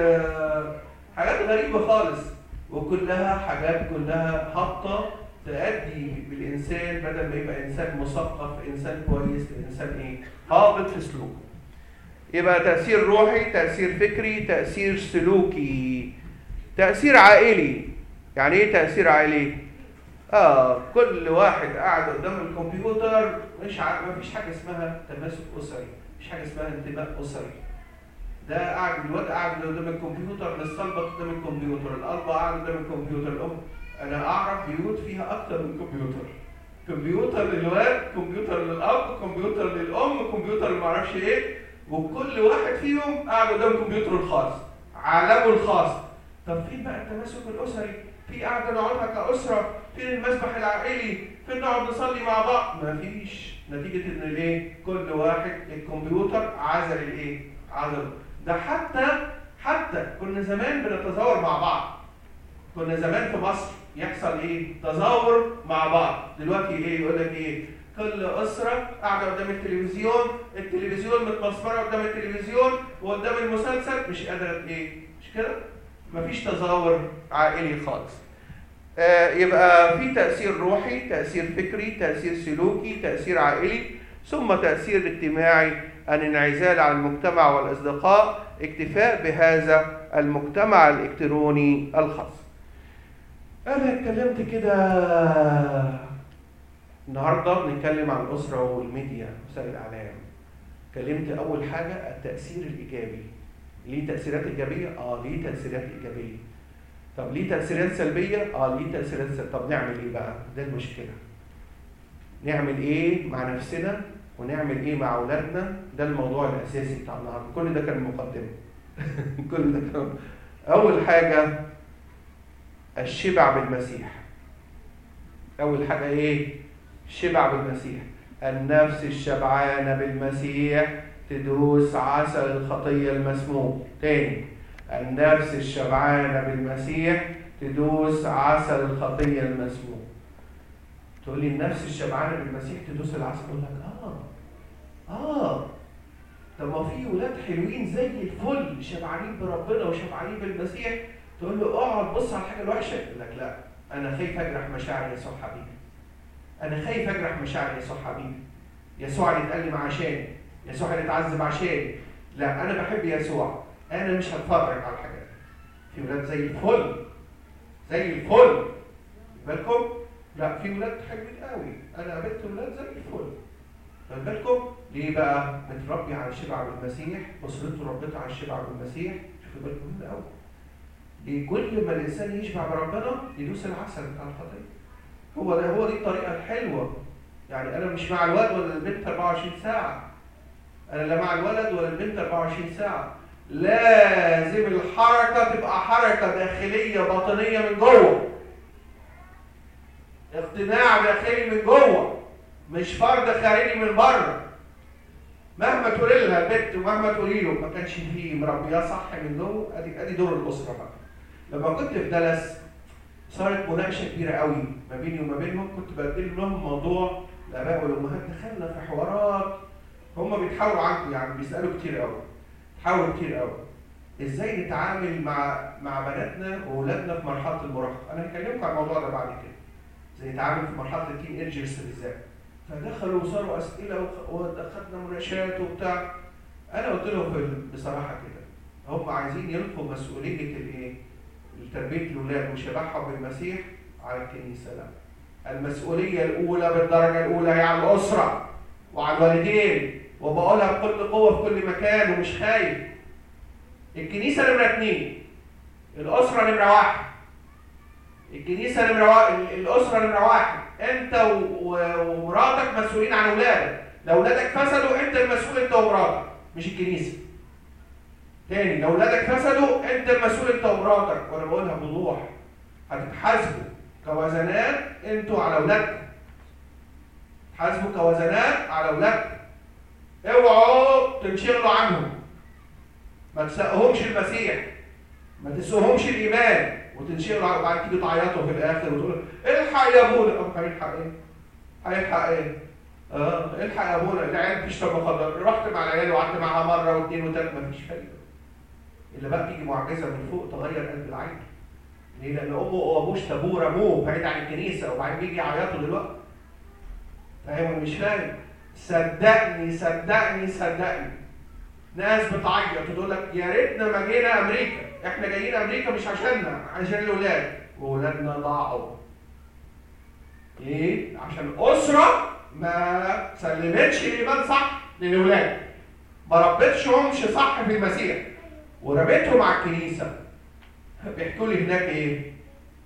غريبه خالص، وكلها حاجات كلها هابطه تؤدي بالانسان بدل ما يبقى انسان مثقف، انسان كويس، لانسان ايه؟ هابط في سلوكه. يبقى تأثير روحي، تأثير فكري، تأثير سلوكي، تأثير عائلي. يعني ايه تأثير عائلي؟ كل واحد قاعد قدام الكمبيوتر ما فيش حاجة اسمها تماسك أسري، مفيش حاجة اسمها انتماء أسري. ده قاعد الواد قاعد قدام الكمبيوتر، الصلبة قدام الكمبيوتر، الأب قاعد قدام الكمبيوتر، الأم. أنا أعرف بيوت فيها أكتر من كمبيوتر. كمبيوتر للواد، كمبيوتر للأب، كمبيوتر للأم، كمبيوتر معرفش ايه، وكل واحد فيهم قاعد قدام كمبيوتر الخاص، عالمه الخاص. طب فين بقى التماسك الاسري؟ في قاعده نقعدها كاسره؟ فين المسبح العائلي؟ فين نقعد نصلي مع بعض؟ مفيش، نتيجه ان الايه؟ كل واحد الكمبيوتر عزل الايه؟ عزل. ده حتى كنا زمان بنتزاور مع بعض. كنا زمان في مصر يحصل ايه؟ تزاور مع بعض. دلوقتي ايه؟ يقول لك ايه؟ كل أسرة قاعدة قدام التلفزيون متمسمرة قدام التلفزيون وقدام المسلسل، مش قادرة ايه؟ مش كده؟ مفيش تزاور عائلي خالص. يبقى في تأثير روحي، تأثير فكري، تأثير سلوكي، تأثير عائلي، ثم تأثير اجتماعي، الانعزال عن المجتمع والأصدقاء، اكتفاء بهذا المجتمع الإلكتروني الخاص. أنا اتكلمت كده النهارده بنتكلم عن الأسرة والميديا وسائل الإعلام. اتكلمت أول حاجة التأثير الإيجابي. ليه تأثيرات إيجابية؟ ليه تأثيرات إيجابية. طب ليه تأثيرات سلبية؟ ليه تأثيرات سلبية. طب نعمل إيه بقى؟ ده المشكلة. نعمل إيه مع نفسنا ونعمل إيه مع أولادنا؟ ده الموضوع الأساسي بتاع النهارده. كل ده كان مقدمة. كل ده كان أول حاجة الشبع بالمسيح. أول حاجة إيه؟ الشبع بالمسيح. النفس الشبعانة بالمسيح تدوس عسل الخطية المسموم. تاني، النفس الشبعانة بالمسيح تدوس عسل الخطية المسموم. تقول لي النفس الشبعانة بالمسيح تدوس العسل؟ أقول لك طب ما في ولاد حلوين زي الفل شبعانين بربنا وشبعانين بالمسيح، تقول له اقعد بص على الحاجة الوحشة، يقول لك لا، أنا خايف أجرح مشاعر يسوع حبيبي. أنا خايف أجرح مشاعر يسوع حبيبي. يسوع اللي اتألم عشان، يسوع اللي اتعذب عشان. لا، أنا بحب يسوع، أنا مش هتفرج على الحاجات. في ولاد زي الفل، بالكم؟ لا، في ولاد حلوين قوي، أنا قابلت ولاد زي الفل. بالكم؟ ليه بقى؟ متربي على الشبع بالمسيح، أسرته ربته على الشبع بالمسيح. شوفوا بالكم من قوي. كل ما الانسان يشبع بربنا يدوس العسل بتاع الخطيه. هو دي الطريقه الحلوه. يعني انا مش مع الولد ولا البنت 24 ساعه، انا لا مع الولد ولا البنت 24 ساعه. لازم الحركه تبقى حركه داخليه باطنيه من جوه، اقتناع داخلي من جوه، مش فرد خارجي من بره. مهما تقولي لها البنت ومهما تقولي له ما كانش فيه مربياه صح من جوه. ادي دور الاسره بقى. لما كنت في دالاس صارت مناقشه كبيره قوي ما بيني وما بينهم، كنت بقدم لهم موضوع الاباء والامهات، دخلنا في حوارات. هم بيتحاوروا عنكم، يعني بيسالوا كتير قوي، بيتحاوروا كتير قوي ازاي نتعامل مع بناتنا واولادنا في مرحله المراهقه. انا هكلمكم عن الموضوع ده بعد كده، ازاي نتعامل في مرحله التين ايجرز بالذات. فدخلوا وصاروا اسئله ودخلنا مناقشات وبتاع. انا قلت لهم بصراحه كده، هم عايزين يلقوا مسؤوليه الايه؟ تربيه الاولاد وشبعهم بالمسيح على الكنيسه. لا، المسؤوليه الاولى بالدرجه الاولى هي على الاسره وعلى الوالدين، وبقولها بكل قوه في كل مكان ومش خايف. الكنيسه نمره 2، الاسره نمره 1. الكنيسه الاسره نمره 1. انت ومراتك مسؤولين عن اولادك. لو اولادك فسدوا انت المسؤول، انت ومراتك، مش الكنيسه. تاني، لو اولادك فسدوا انت المسؤول، انت ومراتك. وانا بقولها بوضوح، هتتحاسبوا كوزنات انتوا على اولادكم. تحاسبوا كوزنات على اولادكم. اوعوا تنشغلوا عنهم، ما تسقهمش المسيح، ما تسقهمش الايمان وتنشغلوا وبعد تيجي تعيطوا في الاخر وتقولوا الحق يا ابونا. هيلحق ايه؟ هيلحق ايه؟ الحق يا ابونا، العيال بتشرب مخدرات. رحت مع العيال وقعدت معاها مره واثنين وثلاثه، مفيش فايده. اللي بقى تيجي معجزه من فوق تغير قلب العيل. ليه؟ لان امه وابوه اشتبوه رموه بعيد عن الكنيسه، وبعدين بيجي يعيطوا دلوقتي. فاهم ولا مش فاهم؟ صدقني صدقني صدقني، ناس بتعيط وتقول لك يا ريتنا ما جينا امريكا، احنا جايين امريكا مش عشاننا، عشان الاولاد، واولادنا ضاعوا. ليه؟ عشان اسره ما سلمتش الايمان صح للاولاد، ما ربتشهمش صح في المسيح، ورمتهم على الكنيسه. بيحكوا لي هناك ايه؟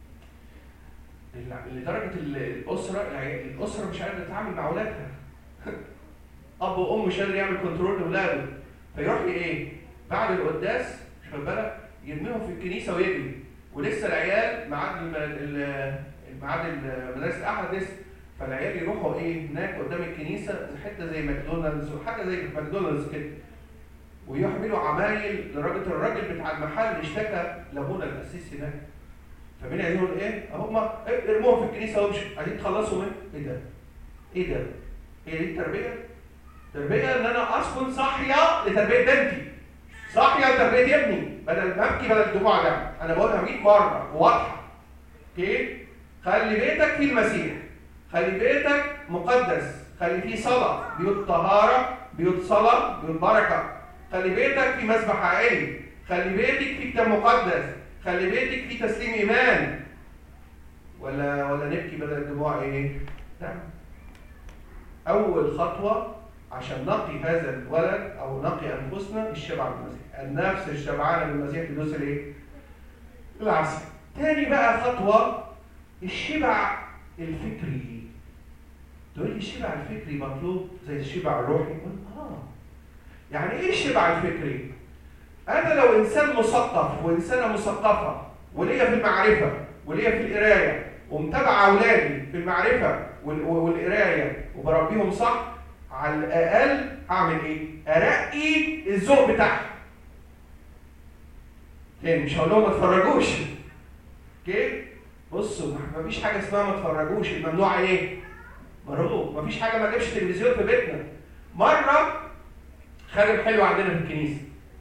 لدرجه الاسره مش قادره تتعامل مع اولادها. اب وام مش قادر يعمل كنترول لاولاده، فيروح ايه؟ بعد القداس مش واخد بالك يرميهم في الكنيسه ويجري، ولسه العيال ميعاد المدارس الاحد لسه، فالعيال يروحوا ايه؟ هناك قدام الكنيسه حته زي ماكدونالدز وحاجه زي ماكدونالدز كده، ويحملوا عمايل لدرجه الراجل بتاع المحل اشتكى لابونا القسيس هناك. فمين عايزين يقول ايه؟ هم ارموهم في الكنيسه وامشوا، عايزين تخلصوا منه؟ ايه ده؟ ايه ده؟ هي دي التربيه؟ تربيه ان انا اكون صاحيه لتربيه بنتي، صاحيه لتربيه ابني، بدل ما ابكي بدل الدموع ده. انا بقولها 100 مره وواضحه. اوكي؟ خلي بيتك فيه المسيح، خلي بيتك مقدس، خلي فيه صلاه، بيوت طهاره، بيوت صلاه، بيوت بركه. خلي بيتك فيه مسبح عائلي، خلي بيتك فيه كتاب مقدس، خلي بيتك فيه تسليم ايمان. ولا نبكي بدل الدموع ايه؟ لا. اول خطوه عشان نقي هذا الولد او نقي انفسنا الشبع بالمسيح. النفس الشبعانه بالمسيح تدوس الايه؟ العسل. تاني بقى خطوه الشبع الفكري. تقول لي الشبع الفكري مطلوب زي الشبع الروحي؟ يعني ايه الشبع الفكري؟ انا لو انسان مثقف وانسانه مثقفه وليا في المعرفه وليا في القرايه ومتابعه اولادي في المعرفه والقرايه وبربيهم صح، على الاقل اعمل ايه؟ ارقي الذوق بتاعهم. تاني مش هقول لهم ما تتفرجوش. اوكي؟ بصوا مفيش حاجه اسمها ما تتفرجوش، الممنوع ايه؟ مرغوب. مفيش حاجه ما اجيبش تلفزيون في بيتنا. مره خادم حلو عندنا في الكنيسه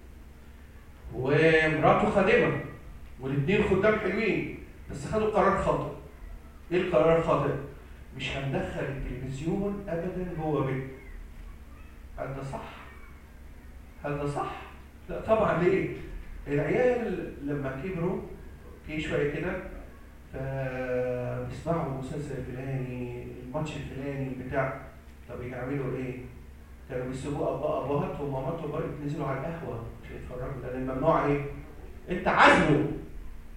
ومراته خادمه والاثنين خدام حلوين، بس خدوا قرار خاطئ. ايه القرار الخاطئ؟ مش هندخل التلفزيون ابدا جوه بيتنا. هل ده صح؟ هل ده صح؟ لا طبعا. ليه؟ العيال لما كبروا في شويه كده فبيسمعوا المسلسل الفلاني، الماتش الفلاني بتاع، طب يعملوا ايه؟ كانوا بيسيبوا ابهاتهم وماماتهم بقى ينزلوا على القهوه مش يتفرجوا، لان الممنوع ايه؟ انت عازله.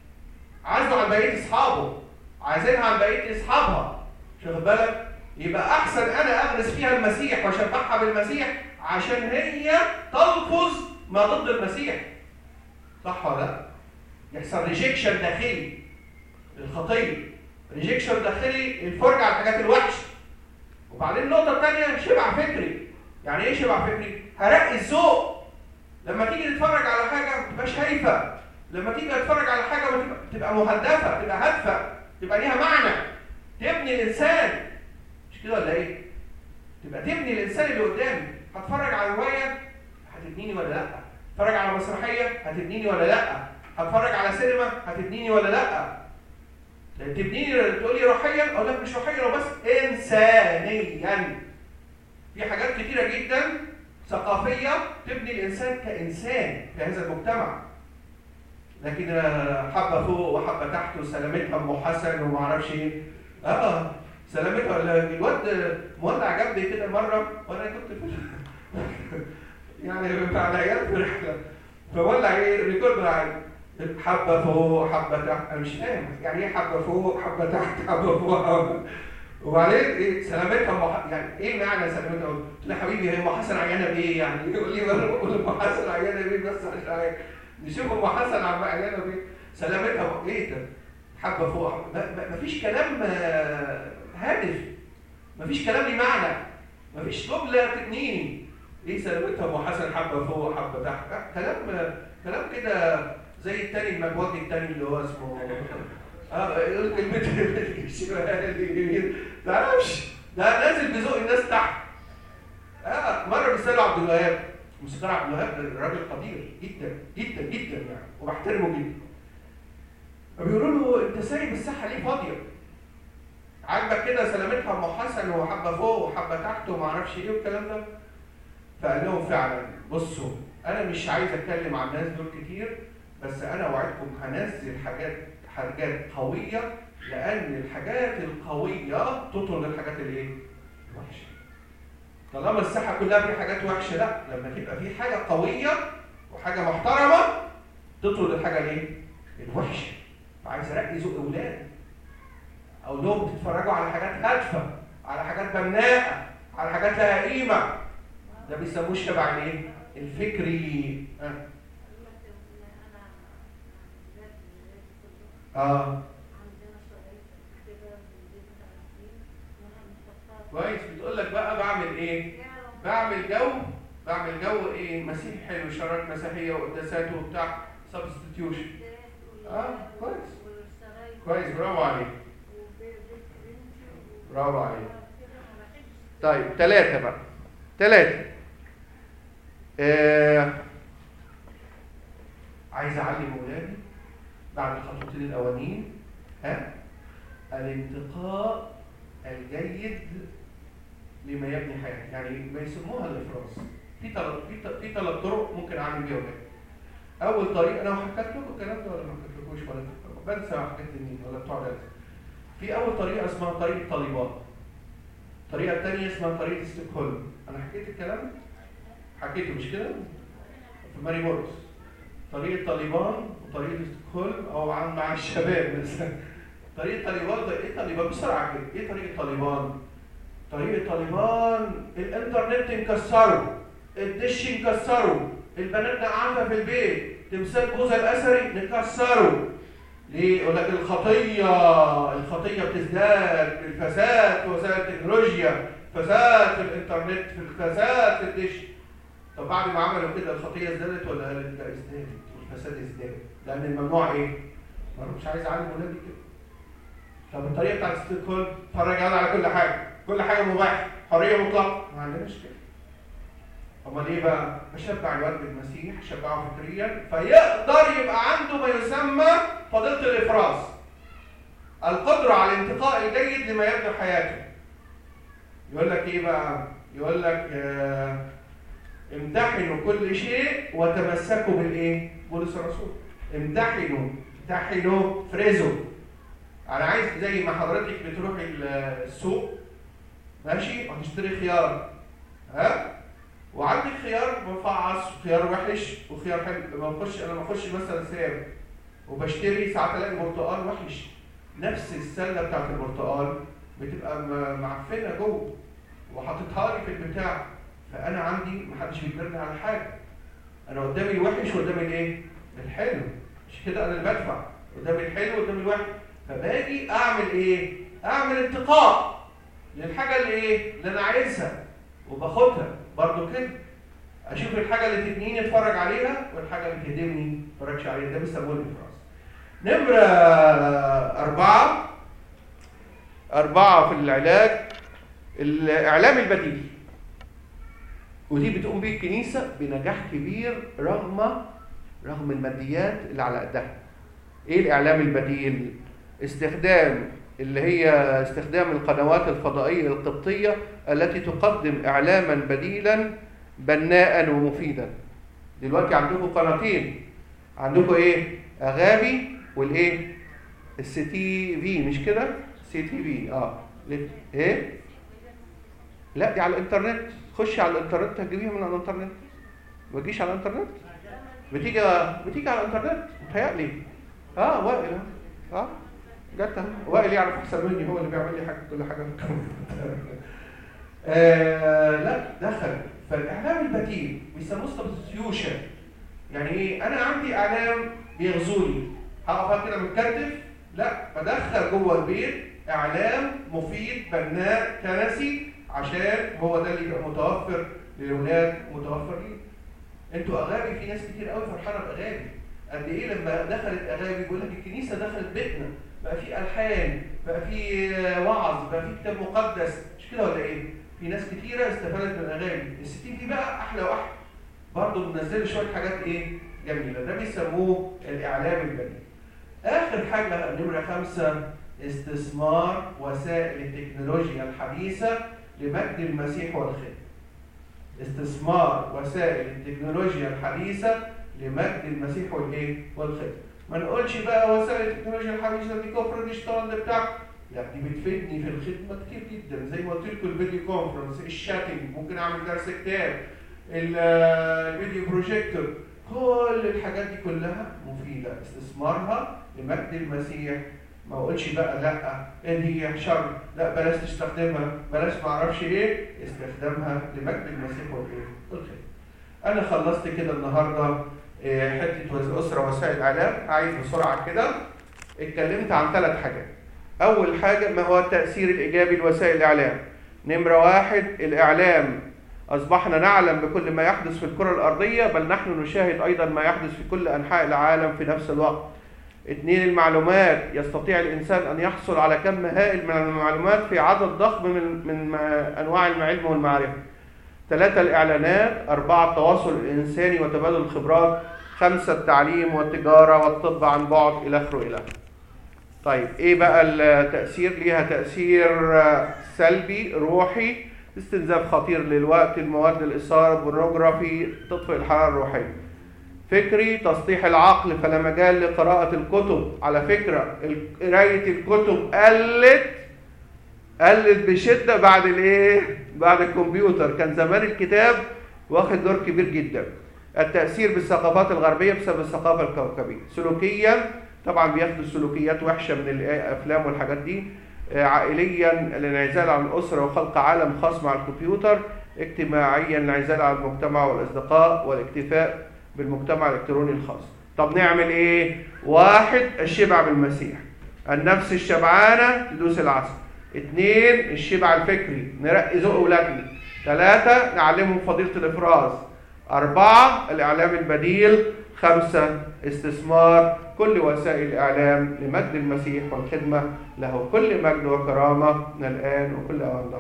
عن بقيه اصحابه، عايزينها عن بقيه اصحابها. واخد بالك؟ يبقى احسن انا اغرس فيها المسيح واشبعها بالمسيح عشان هي تلفظ ما ضد المسيح. صح ولا لا؟ يحصل ريجكشن داخلي للخطيه، ريجكشن داخلي الفرجه على الحاجات الوحشه. وبعدين النقطه الثانيه شبع فكري. يعني ايه شبع فكري؟ هرقي الذوق. لما تيجي تتفرج على حاجه ما تبقاش هايفه، لما تيجي تتفرج على حاجه تبقى مهدفه، تبقى هادفه، تبقى ليها معنى، تبني الانسان. مش كده ولا ايه؟ تبقى تبني الانسان اللي قدامي. هتفرج على روايه هتبنيني ولا لا؟ هتفرج على مسرحيه هتبنيني ولا لا؟ هتفرج على سينما هتبنيني ولا لا؟ تبنيني تقول لي روحيا، اقول لك مش روحيا لو بس انسانيا. في حاجات كتيره جدا ثقافيه تبني الانسان كانسان في هذا المجتمع. لكن حبه فوق وحبه تحت وسلامتها ام حسن وما اعرفش ايه. سلامتها. الواد مولع جنبي كده مره وانا كنت في يعني مع العيال في رحله، فولع ايه ريكورد عادي، حبه فوق حبه تحت. انا مش فاهم يعني ايه حبه فوق حبه تحت حبه فوق. وبعدين ايه سلامتها يعني ايه معنى سلامتها؟ قلت له يا حبيبي هي ام حسن عيانه بايه يعني؟ يقول لي انا بقول ام حسن عيانه بايه بس عشان نشوف ام حسن عيانه بايه. سلامتها ايه ده؟ حبه فوق مفيش كلام هادف، مفيش كلام ليه معنى، مفيش جمله تبنيني. ايه سلامتها ام حسن حبه فوق حبه تحت؟ كلام كده زي التاني المجوج التاني اللي هو اسمه يقول كلمه الشمال دي تعرفش ده نازل بذوق الناس تحت. مره بيسالوا عبد الوهاب، موسيقار عبد الوهاب راجل قدير جدا جدا جدا يعني وبحترمه جدا. فبيقولوا له انت سايب الساحه ليه فاضيه؟ عاجبك كده سلامتها ام حسن وحبه فوق وحبه تحت وما اعرفش ايه والكلام ده؟ فقال لهم فعلا بصوا انا مش عايز اتكلم عن الناس دول كتير، بس انا وعدكم هنزل حاجات قويه، لان الحاجات القويه تطرد الحاجات الايه؟ الوحشه. طالما الساحه كلها في حاجات وحشه، لا، لما تبقى في حاجه قويه وحاجه محترمه تطرد الحاجه الايه؟ الوحشه. فعايز ارقي ذوق اولادي، اقول لهم تتفرجوا على حاجات هادفه، على حاجات بناءه، على حاجات لها قيمه. ده بيسموه الشبع الايه؟ الفكري. كويس. بتقول لك بقى بعمل ايه؟ بعمل جو ايه؟ مسيح حلو، شرايط مسيحيه وقداسات وبتاع سبستيتيوشن. كويس برافو عليك. برافو عليك. طيب 3 بقى. 3 عايز اعلم ولادي بعد الخطوتين الاولانيين الانتقاء الجيد لما يبني حياتي. يعني ما يسموها الافراز. في 3 طرق ممكن اعمل بيها ولادي. اول طريق انا حكيت لكم الكلام ده ولا ما حكيتلكوش ولا بنسى حكيت لمين ولا بتوع درس. في اول طريقه اسمها طريقه طالبان. الطريقه الثانيه اسمها طريقه ستوكهولم. انا حكيت الكلام حكيته مش كده في ماري مورس. طريقه طالبان وطريقه ستوكهولم او مع الشباب مثلا. طريقه طالبان ايه؟ طالبان بسرعه كده. ايه طريقه طالبان؟ طريقه طالبان الانترنت نكسره، الدش نكسره، البنات قاعده في البيت، تمثال بوذا الاثري نكسره. ليه؟ يقول لك الخطيه بتزداد بالفساد في وسائل التكنولوجيا، فساد في الانترنت، في الفساد في الدش. طب بعد ما عملوا كده الخطيه ازدادت ولا قلت؟ لا ازدادت، والفساد ازداد، لان الممنوع ايه؟ ما انا مش عايز اعلم ولادي كده. طب الطريقه بتاعت ستوكهولم اتفرج على كل حاجه، كل حاجه مباحه، حريه مطلقه. ما عندناش كده. امال ايه بقى؟ بشبع الواد بالمسيح، اشبعه فكريا، فيقدر يبقى عنده ما يسمى فضيله الافراز. القدره على الانتقاء الجيد لما يبدو حياته. يقول لك ايه بقى؟ يقول لك امتحنوا كل شيء وتمسكوا بالايه؟ بولس الرسول. امتحنوا فريزو. انا عايز زي ما حضرتك بتروحي السوق ماشي وهتشتري خيار وعندك خيار مفعص وخيار وحش وخيار حلو. انا ما اخش مثلا سام وبشتري ساعات الاقي برتقال وحش، نفس السله بتاعت البرتقال بتبقى معفنه جوه وحاططها لي في البتاع، فانا عندي محدش بيجبرني على حاجه، انا قدامي الوحش وقدامي الايه؟ الحلو، مش كده انا اللي بدفع، قدامي الحلو وقدامي الوحش، فباجي اعمل ايه؟ اعمل انتقاء للحاجه اللي ايه؟ اللي انا عايزها وباخدها برضو كده، اشوف الحاجه اللي تبنيني اتفرج عليها والحاجه اللي تهدمني ما اتفرجش عليها، ده بيسموه الافراز. نمره 4 في العلاج الاعلام البديل، ودي بتقوم بيه الكنيسه بنجاح كبير رغم الماديات اللي على قدها. ايه الاعلام البديل؟ استخدام القنوات الفضائيه القبطيه التي تقدم اعلاما بديلا بناء ومفيدا. دلوقتي عندكم قناتين، عندكم ايه؟ اغابي والايه؟ السي تي في، مش كده؟ سي تي في ايه؟ لا دي على الانترنت، خش على الانترنت هتجيبيها من الانترنت، ما تجيش على الانترنت، بتيجي على الانترنت متهيألي. وائل جت وائل يعرف احسن مني، هو اللي بيعمل لي كل حاجه في الكمبيوتر. لا دخل. فالاعلام البديل بيسموه سبستيوشن. يعني ايه؟ انا عندي اعلام بيغزوني، هقف كده متكتف؟ لا، بدخل جوه البيت اعلام مفيد بناء كنسي، عشان هو ده اللي يبقى متوفر للاولاد متوفر ليه. انتوا اغابي، في ناس كتير قوي فرحانه باغابي. قد ايه لما دخلت اغابي بيقول لك الكنيسه دخلت بيتنا، بقى في الحان، بقى في وعظ، بقى في كتاب مقدس، مش كده ولا ايه؟ في ناس كتيره استفادت من الاغاني. الستين دي بقى احلى واحلى، برضه بننزل شويه حاجات ايه؟ جميله. ده بيسموه الاعلام البديل. اخر حاجه نمره 5 استثمار وسائل التكنولوجيا الحديثه لمجد المسيح والخدمه. استثمار وسائل التكنولوجيا الحديثه لمجد المسيح والايه؟ والخدمه. ما نقولش بقى وسائل التكنولوجيا الحديثه دي كفر ديجيتال ده بتاع، لا دي بتفيدني في الخدمه كتير جدا، زي ما قلت لكم الفيديو كونفرنس، الشاتنج، ممكن اعمل درس كتاب، الفيديو بروجيكتور، كل الحاجات دي كلها مفيده، استثمارها لمجد المسيح. ما اقولش بقى لا دي شر، لا بلاش تستخدمها، بلاش ما اعرفش ايه، استخدامها لمجد المسيح والخير. انا خلصت كده النهارده حته اسره وسائل اعلام. عايز بسرعه كده، اتكلمت عن 3 حاجات. اول حاجه ما هو التاثير الايجابي لوسائل الاعلام. نمره 1 الاعلام، اصبحنا نعلم بكل ما يحدث في الكره الارضيه، بل نحن نشاهد ايضا ما يحدث في كل انحاء العالم في نفس الوقت. 2 المعلومات، يستطيع الإنسان أن يحصل على كم هائل من المعلومات في عدد ضخم من أنواع العلم والمعرفة. 3 الإعلانات. 4 التواصل الإنساني وتبادل الخبرات. 5 التعليم والتجارة والطب عن بعد إلى آخره. طيب إيه بقى التأثير؟ ليها تأثير سلبي روحي، استنزاف خطير للوقت، المواد الإثارة، البورنوغرافي، تطفئ الحرارة الروحية. فكري، تسطيح العقل، فلا مجال لقراءة الكتب. على فكرة قراية الكتب قلت بشدة بعد بعد الكمبيوتر. كان زمان الكتاب واخد دور كبير جدا. التأثير بالثقافات الغربية بسبب الثقافة الكوكبية. سلوكيا طبعا بياخدوا سلوكيات وحشة من الأفلام والحاجات دي. عائليا الانعزال عن الأسرة وخلق عالم خاص مع الكمبيوتر. اجتماعيا الانعزال عن المجتمع والأصدقاء والاكتفاء بالمجتمع الإلكتروني الخاص. طب نعمل ايه؟ 1 الشبع بالمسيح، النفس الشبعانة تدوس العسل. 2 الشبع الفكري، نرقي ذوق أولادنا. 3 نعلمهم فضيلة الإفراز. 4 الإعلام البديل. 5 استثمار كل وسائل الإعلام لمجد المسيح والخدمة، له كل مجد وكرامة من الآن وكل أوان.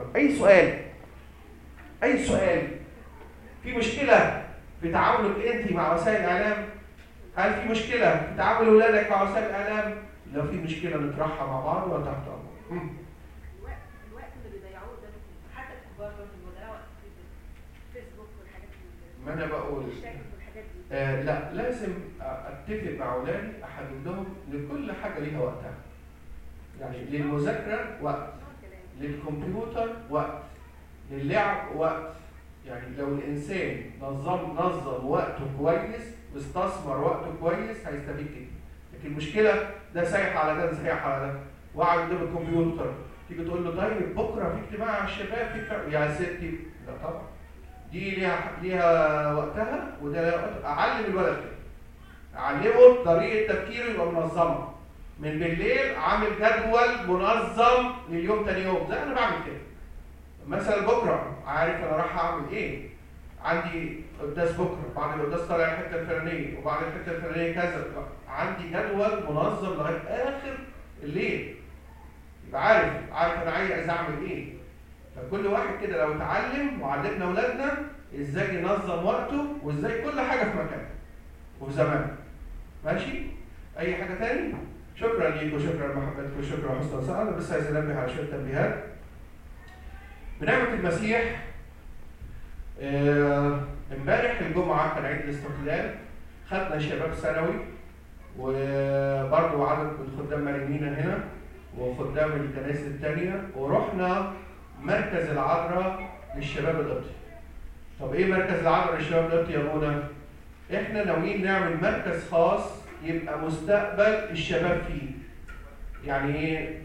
أي سؤال؟ في مشكلة في تعاملك أنت مع وسائل الإعلام؟ هل في مشكلة في تعامل أولادك مع وسائل الإعلام؟ لو في مشكلة نطرحها مع بعض ولا تحت أمر. الوقت اللي بيضيعوه ده حتى الكبار برضه بيضيعوا وقت في الفيسبوك والحاجات دي. ما أنا بقول لا، لازم أتفق مع أولادي، أحدد لهم لكل حاجة ليها وقتها. يعني للمذاكرة وقت، للكمبيوتر وقت، للعب وقت. يعني لو الإنسان نظم وقته كويس واستثمر وقته كويس هيستفيد كده. لكن المشكله ده سايح على ده سايح على ده، وقاعد قدام الكمبيوتر، تيجي تقول له طيب بكره في اجتماع على الشباب في يا ستي، لا طبعا دي ليها وقتها وده ليها وقتها. اعلم الولد كده، اعلمه طريقه تفكيره يبقى منظمه، من بالليل عامل جدول منظم لليوم تاني يوم، زي انا بعمل كده. مثلا بكره عارف انا رايح اعمل ايه، عندي قداس بكره، بعد القداس طالع الحته الفلانيه، وبعد الحته الفلانيه كذا، عندي جدول منظم لغايه اخر الليل، يبقى عارف انا عايز اعمل ايه. فكل واحد كده لو اتعلم وعلمنا اولادنا ازاي ينظم وقته وازاي كل حاجه في مكانها وفي زمانها. ماشي؟ اي حاجه تاني؟ شكرا ليكم وشكرا لمحبتكم وشكرا لحسن السعاده. بس عايز انبه على شويه تنبيهات. بنعمه المسيح امبارح الجمعه كان عيد الاستقلال، خدنا شباب ثانوي وبرضه عدد من خدام مريمينا هنا وخدام الكنائس الثانيه، ورحنا مركز العذراء للشباب القبطي. طب ايه مركز العذراء للشباب القبطي يا ابونا؟ احنا ناويين نعمل مركز خاص يبقى مستقبل الشباب فيه. يعني ايه؟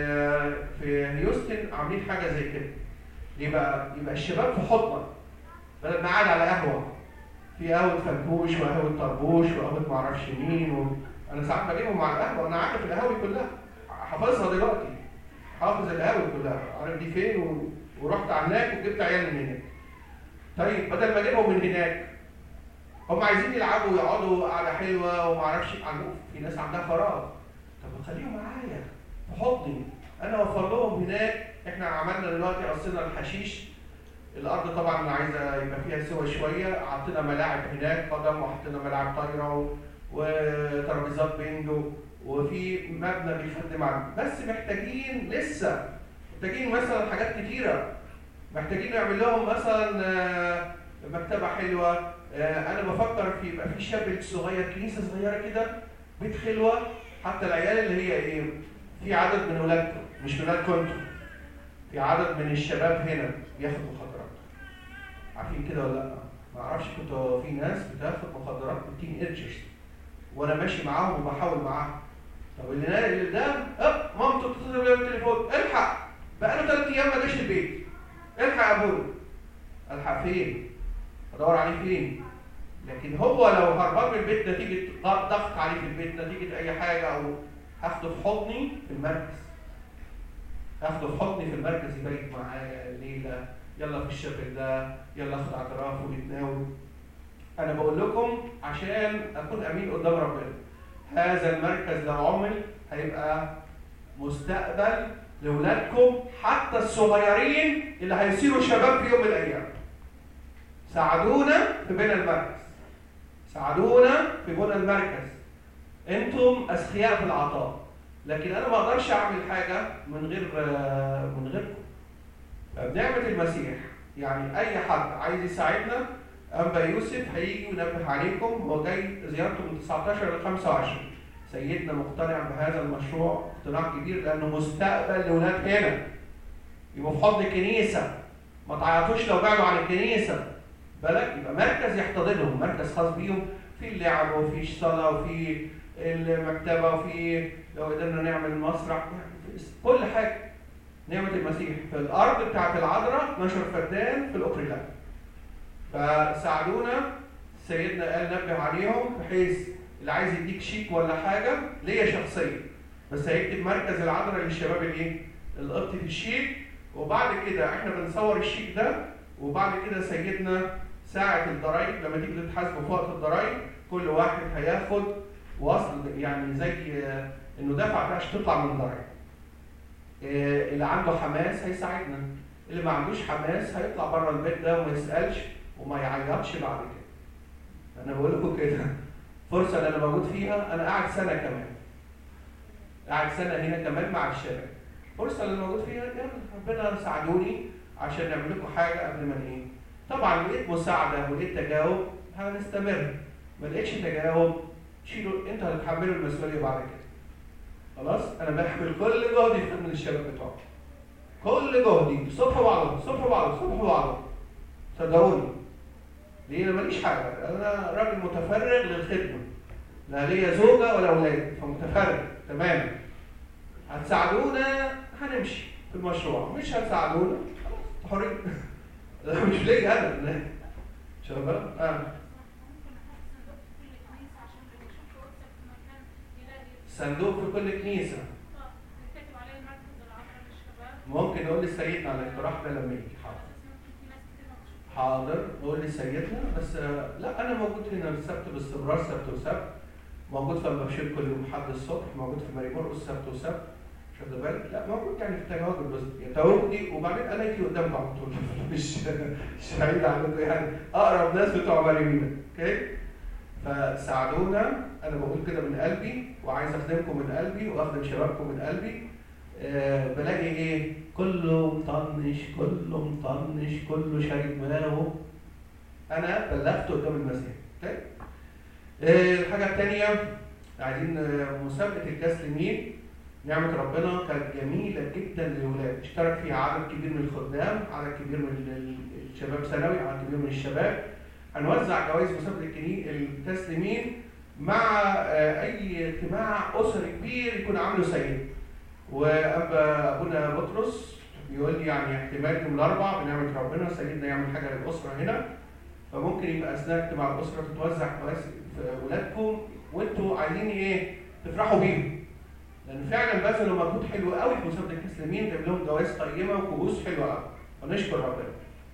في هيوستن عاملين حاجه زي كده. ليه بقى؟ يبقى الشباب في حضنك بدل ما قاعد على قهوه، في قهوه فنكوش وقهوه طربوش وقهوه معرفش مين انا ساعات بجيبهم على القهوه، انا عارف القهاوي كلها، حافظها دلوقتي، حافظ القهاوي كلها، عارف دي فين ورحت على هناك وجبت عيال من هناك. طيب بدل ما اجيبهم من هناك، هم عايزين يلعبوا ويقعدوا قعده حلوه وما اعرفش، في ناس عندها فراغ، طب خليهم معايا في حضني، انا اوفر لهم هناك. احنا عملنا دلوقتي قصينا الحشيش، الارض طبعا عايزه يبقى فيها سوى شويه، حطينا ملاعب هناك قدم وحطينا ملاعب طايره وترابيزات بينج وفي مبنى بيخدم عليه، بس محتاجين لسه محتاجين مثلا حاجات كتيره، محتاجين نعمل لهم مثلا مكتبه حلوه. انا بفكر في يبقى في شاب صغير، كنيسه صغيره كده، بيت خلوه، حتى العيال اللي هي ايه، في عدد من ولادكم مش ولادكم انتم، في عدد من الشباب هنا بياخد مخدرات، عارفين كده ولا لا؟ ما اعرفش، كنتوا في ناس بتاخد مخدرات بالتين ايرجرز وانا ماشي معاهم وبحاول معاهم. طب اللي ده مامته بتتصل بيا بالتليفون، الحق بقى له 3 ايام ما جاش البيت، الحق يا ابويا. الحق فين؟ ادور عليه فين؟ لكن هو لو هربان من البيت نتيجه ضغط عليه في البيت، نتيجه اي حاجه، او هاخده في حضني في المركز، هاخده في حضني في المركز يبيت معايا الليله، يلا في الشكل ده، يلا اخد اعتراف ونتناول. انا بقول لكم عشان اكون امين قدام ربنا، هذا المركز لو عمل هيبقى مستقبل لاولادكم حتى الصغيرين اللي هيصيروا شباب في يوم من الايام. ساعدونا في بناء المركز، ساعدونا في بناء المركز، انتم اذكياء في العطاء، لكن انا ما اقدرش اعمل حاجه من غيركم. بنعمة المسيح يعني اي حد عايز يساعدنا، انبا يوسف هيجي وينبه عليكم، هو جاي زيارته من 19 ل 25. سيدنا مقتنع بهذا المشروع اقتناع كبير، لانه مستقبل لاولاد هنا يبقوا في حضن الكنيسه، ما تعيطوش لو بعدوا عن الكنيسه، بالك يبقى مركز يحتضنهم، مركز خاص بيهم، في اللعب وفي الصلاه وفي المكتبه وفي لو قدرنا نعمل مسرح، كل حاجه. نعمة المسيح في الارض بتاعت العذراء 12 فدان في الاوبريلات، فساعدونا. سيدنا قال نبه عليهم بحيث اللي عايز يديك شيك ولا حاجه ليا شخصيا، بس هيكتب مركز العذراء للشباب الايه؟ القبطي في الشيك، وبعد كده احنا بنصور الشيك ده، وبعد كده سيدنا ساعة الضرايب لما تيجي تتحاسبوا في وقت الضرايب كل واحد هياخد وصل، يعني زي انه دفع ده عشان تطلع من الضرايب. اللي عنده حماس هيساعدنا، اللي ما عندوش حماس هيطلع بره البيت ده وما يسالش وما يعيطش بعد كده. انا بقول لكم كده، فرصه اللي انا موجود فيها، انا قاعد سنه كمان، قاعد سنه هنا كمان مع الشباب، فرصه اللي موجود فيها، يلا ربنا ساعدوني عشان نعمل لكم حاجه قبل ما ايه. طبعا لقيت مساعده ولقيت تجاوب هنستمر، ما لقيتش تجاوب شيلوا، انتوا هتتحملوا المسؤوليه بعد كده. خلاص؟ انا بحمل كل جهدي في خدمه الشباب بتوعي، كل جهدي الصبح وبعضهم، الصبح وبعضهم، الصبح وبعضهم، صدقوني. ليه؟ انا ماليش حاجه، انا راجل متفرغ للخدمه، لا ليا زوجه ولا اولاد، فمتفرد تماما. هتساعدونا هنمشي في المشروع، مش هتساعدونا خلاص حرين. مش ليا انا شباب. صندوق في كل كنيسه ممكن نقول لسيدنا على الاقتراح ده لما يجي. حاضر نقول لسيدنا، بس لا انا موجود هنا السبت باستمرار، سبت وسبت، موجود في البشير كل يوم حد الصبح، موجود في ماري مرقس سبت وسبت، مش واخد بالك؟ لا موجود يعني في التواجد، بس تواجدي وبعدين انا اجي قدامكم على طول. مش بعيد عنكم يعني، اقرب ناس بتوع ماري مينا، اوكي؟ فساعدونا، انا بقول كده من قلبي وعايز اخدمكم من قلبي واخدم شبابكم من قلبي. بلاقي ايه؟ كله مطنش، كله مطنش، كله شارب دماغه. انا بلغته قدام المسيح. اوكي؟ الحاجه الثانيه عايزين مسابقه الكاسلمين. نعمه ربنا كانت جميله جدا للولاد، اشترك فيها عدد كبير من الخدام، عدد كبير من الشباب ثانوي، عدد كبير من الشباب. هنوزع جوائز مسابقه الكاسلمين مع اي اجتماع اسري كبير يكون عامله سيد. وابونا بطرس بيقول لي يعني احتمال يوم الاربعاء بنعمه ربنا سيدنا يعمل حاجه للاسره هنا، فممكن يبقى اثناء اجتماع الاسره تتوزع جوائز في اولادكم وانتوا عايزين ايه؟ تفرحوا بيهم. لان فعلا بذلوا مجهود حلو قوي في مسابقه الكاسلمين، جاب لهم جوائز قيمه وكؤوس حلوه قوي، فنشكر ربنا.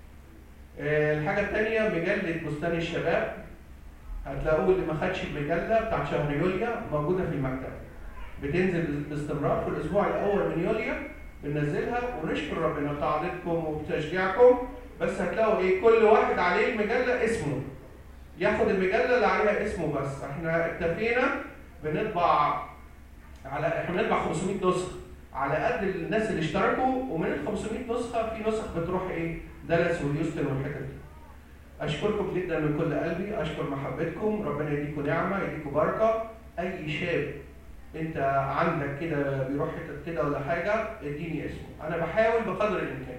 الحاجه الثانيه مجله بستان الشباب، هتلاقوه اللي ما خدش المجله بتاعت شهر يوليا موجوده في المكتبه. بتنزل باستمرار في الاسبوع الاول من يوليو بننزلها، ونشكر ربنا بتعضيدكم وبتشجيعكم. بس هتلاقوا ايه؟ كل واحد عليه المجله اسمه، ياخد المجله اللي عليها اسمه. بس احنا اكتفينا بنطبع احنا بنطبع 500 نسخه على قد الناس اللي اشتركوا، ومن ال 500 نسخه في نسخ بتروح ايه؟ دالاس وهيوستن والحتت دي. اشكركم جدا من كل قلبي، اشكر محبتكم، ربنا يديكم نعمه، يديكم بركه. اي شاب انت عندك كده بيروح حتت كده ولا حاجه اديني اسمه، انا بحاول بقدر الامكان.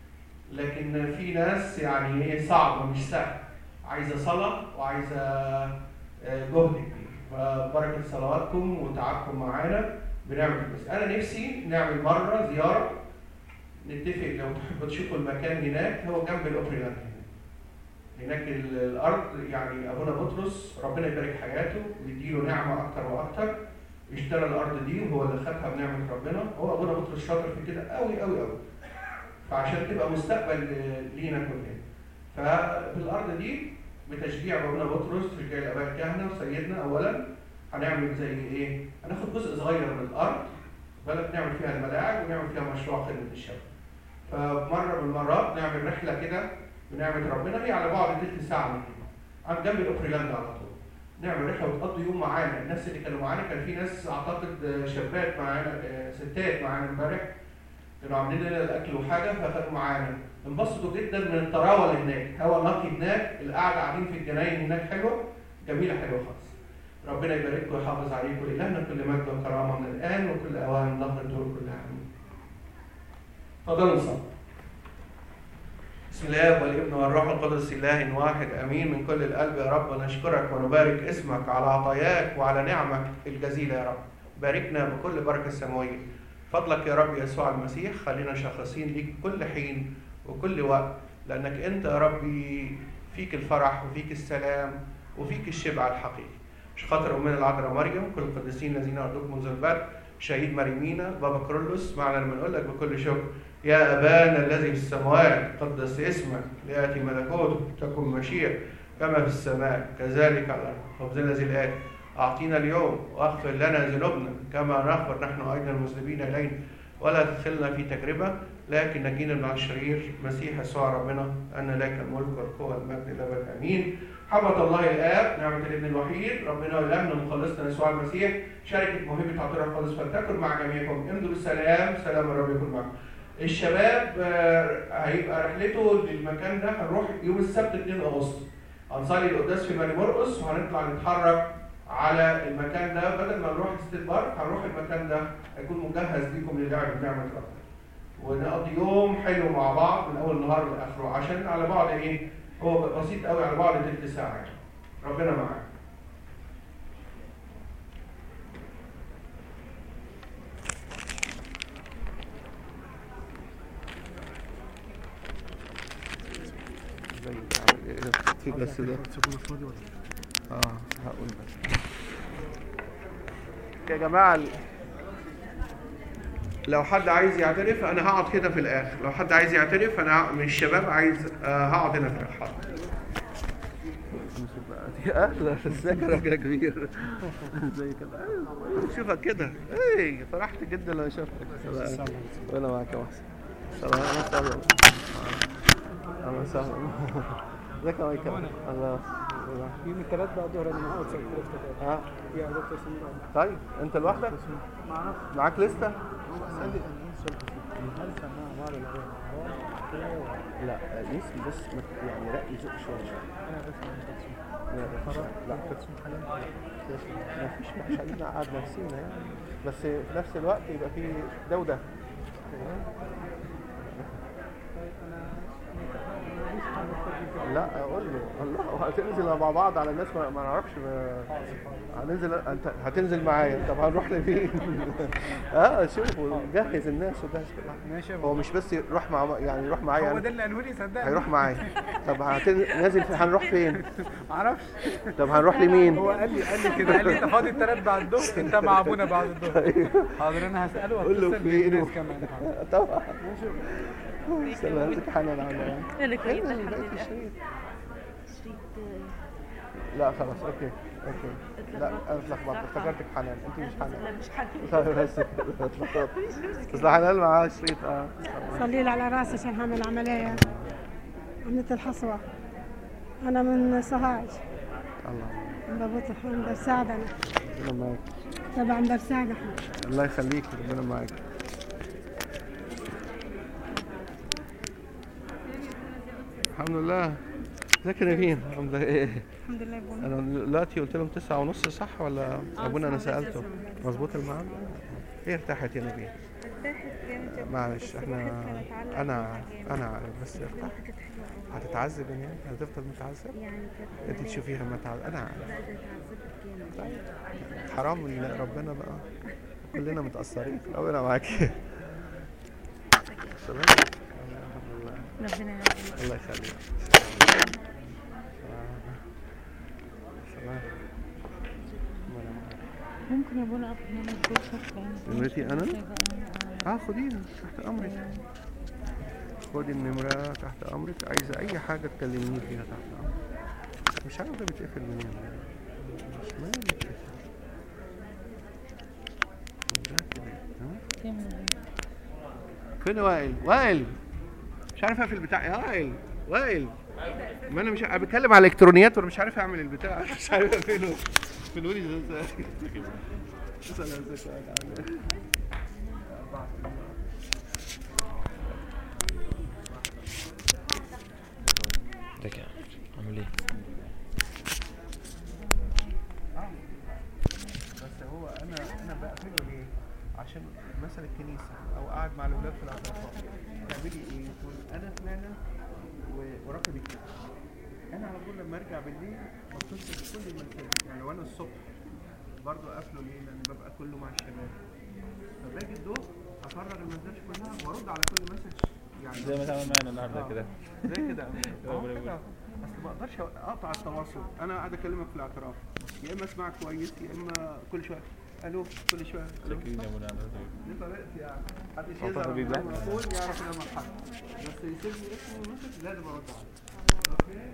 لكن في ناس يعني ايه صعبه مش سهله، عايزه صلاه وعايزه جهد كبير، فبركه صلواتكم وتعبكم معانا بنعمل. بس انا نفسي نعمل مره زياره، نتفق لو تحبوا تشوفوا المكان هناك، هو جنب الاوبريلاند هناك الارض. يعني ابونا بطرس ربنا يبارك حياته ويديله نعمه اكتر واكتر، اشترى الارض دي وهو اللي خدها بنعمه ربنا. هو ابونا بطرس شاطر في كده قوي قوي قوي، فعشان تبقى مستقبل لينا كلنا. ففي الارض دي بتشجيع ابونا بطرس رجال الاباء الكهنه وسيدنا اولا هنعمل زي ايه؟ هناخد جزء صغير من الارض بلد نعمل فيها الملاعب ونعمل فيها مشروع خدمه الشباب. فمره من المرات نعمل رحله كده بنعمه ربنا، هي على بعد تلت ساعه من هنا عند جنب الاوبريلاند على طول. نعمل رحله وتقضي يوم معانا. الناس اللي كانوا معانا كان في ناس اعتقد شابات معانا، ستات معانا امبارح كانوا عاملين لنا الاكل وحاجه، فكانوا معانا انبسطوا جدا من الطراوه اللي هناك، هوا نقي هناك، القعده قاعدين في الجناين هناك حلوه جميله حلوه خالص. ربنا يبارككم ويحافظ عليكم، لإلهنا كل مجد وكرامه من الان وكل اوان ظهر الدور كلها. امين. تفضلوا نصلي. بسم الله والابن والروح القدس اله واحد امين. من كل القلب يا رب نشكرك ونبارك اسمك على عطاياك وعلى نعمك الجزيله يا رب. باركنا بكل بركه سماويه. فضلك يا رب يسوع المسيح خلينا شخصين ليك كل حين وكل وقت، لانك انت يا ربي فيك الفرح وفيك السلام وفيك الشبع الحقيقي. مش خاطر امنا العذراء مريم، كل القديسين الذين ارجوك منذ البدء، شهيد ماريمينا، بابا كرولوس، معنا لما نقول لك بكل شكر: يا ابانا الذي في السماوات قدس اسمك، لياتي ملكوتك، تكن مشيئتك كما في السماء كذلك على الارض. خبزنا الذي الآن اعطينا اليوم، واغفر لنا ذنوبنا كما نغفر نحن ايضا المذنبين الينا، ولا تدخلنا في تجربه لكن نجينا من الشرير. مسيح يسوع ربنا ان لك الملك والقوه والمجد الى الابد امين. محبة الله الآب، نعمة الابن الوحيد، ربنا وإلهنا مخلصنا يسوع المسيح، شركة موهبة عطية القدس فلتكن مع جميعكم. امضوا بالسلام، سلام الرب يكون معكم. الشباب هيبقى رحلته للمكان ده، هنروح يوم السبت 2 أغسطس. هنصلي القداس في ماري مرقس وهنطلع نتحرك على المكان ده. بدل ما نروح ستيت بارك هنروح المكان ده، هيكون مجهز ليكم للعب بنعمة ربنا. ونقضي يوم حلو مع بعض من أول النهار لآخره، عشان على بعد إيه؟ هو بسيط قوي، على بعد تلت ساعة. ربنا معاك. في بس ده هقول بس يا جماعة، لو حد عايز يعترف انا هقعد كده في الاخر. لو حد عايز يعترف انا من الشباب عايز هقعد هنا في الاخر. اهلا، ازيك يا راجل كبير؟ ازيك؟ شوفك كده، ايه فرحت جدا لما شفتك. وانا معاك يا محسن. سلام عليكم. اهلا وسهلا. ازيك يا مايكل؟ الله يوم الثلاث بعد الظهر انا معاك يا دكتور سمير. طيب انت لوحدك؟ معاك لسته؟ لا اسم بس يعني لا يزق شويه. لا ما فيش، مش عايزين نقعد نفسينا يعني، بس في نفس الوقت يبقى في ده وده. لا اقول له الله هتنزل مع بعض على الناس ما نعرفش هننزل. انت هتنزل معايا، طب هنروح لفين؟ شوفوا جهز الناس وجهز كل حاجه. ماشي. هو مش بس يروح مع يعني يروح معايا، هو ده اللي قاله لي صدقني. هيروح معايا. طب نازل هنروح فين؟ ما اعرفش. طب هنروح لمين؟ هو قال لي كده، قال لي انت فاضي الثلاث بعد الظهر، انت مع ابونا بعد الظهر. حاضر انا هساله واتصل بالناس كمان. طبعا. سلامتك حنان على انا كويسه الحمد لله. لله. شريط لا خلاص اوكي. لا انا اتلخبطت، افتكرتك حنان. انت مش حنان. لا مش حنان. طيب بس اتلخبطت. بس حنان معاها شريط. صلي لي على راسي عشان هعمل عملية الحصوة. أنا من سوهاج. الله عند برساعد. أنا ربنا معاك. تبع عند برساعد احنا. الله يخليك، ربنا معاك. الحمد لله. ازيك يا نبيل؟ الحمد لله. الحمد لله. انا دلوقتي قلت لهم 9:30 صح ولا ابونا؟ انا سالته مظبوط الميعاد. هي ارتاحت يا نبيل. معلش انا عارف، بس ارتاحت. هتتعذب يعني؟ هتفضل متعذب انت تشوفيها ما تعذب. انا عارف. طيب حرام ان ربنا بقى كلنا متاثرين. ربنا معاك. سلام. ربنا يعافيك. الله يخليك. ممكن يا ابونا اخد منك جوزك؟ نمرتي انا؟ خديها تحت امرك. خدي النمرة تحت امرك. عايزة اي حاجة تكلميني فيها تحت امرك. مش عارف ده بيتقفل منين. ما بيتقفل ده كده. فين وائل؟ مش عارف اقفل البتاع يا وائل. ما انا مش بتكلم على الالكترونيات وانا مش عارف اعمل البتاع. مش عارف اقفله. قولي ازاي. ازيك يا عامل ايه؟ بس هو انا بقفله ليه؟ عشان مثلا الكنيسه او قاعد مع الاولاد في الاعترافات تعملي ايه؟ تقول انا فلانه وراكب الكتاب. انا على طول لما ارجع بالليل بتصل بكل المساجد يعني، وانا الصبح برضه قافله ليه؟ لان ببقى كله مع الشباب. فباجي الظهر افرغ المساج كلها وارد على كل مسج يعني زي ما تعمل معانا النهارده كده. زي كده. اصل ما اقدرش اقطع التواصل. انا قاعد اكلمك في الاعتراف، يا اما اسمعك كويس يا اما كل شويه الو، كل شويه الو. شكرا يا ابونا. دي طريقتي يعني. محدش يزعل لما اقول يعرف ان انا مرحب، بس يسيبني اسمه ومسج لازم ارد عليه. اوكي.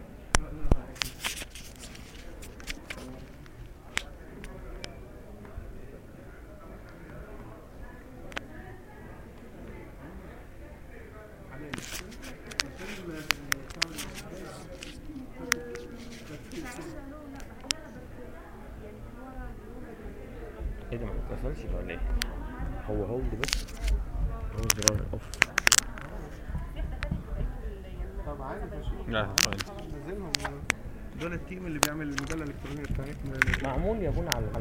ايه ده ما اتقفلش ولا ايه؟ هو هولد بس، هو زرار اوف. طب عادي بشوف. لا نزلهم دول التيم اللي بيعمل المجله الالكترونيه بتاعتنا. معمول يا ابونا على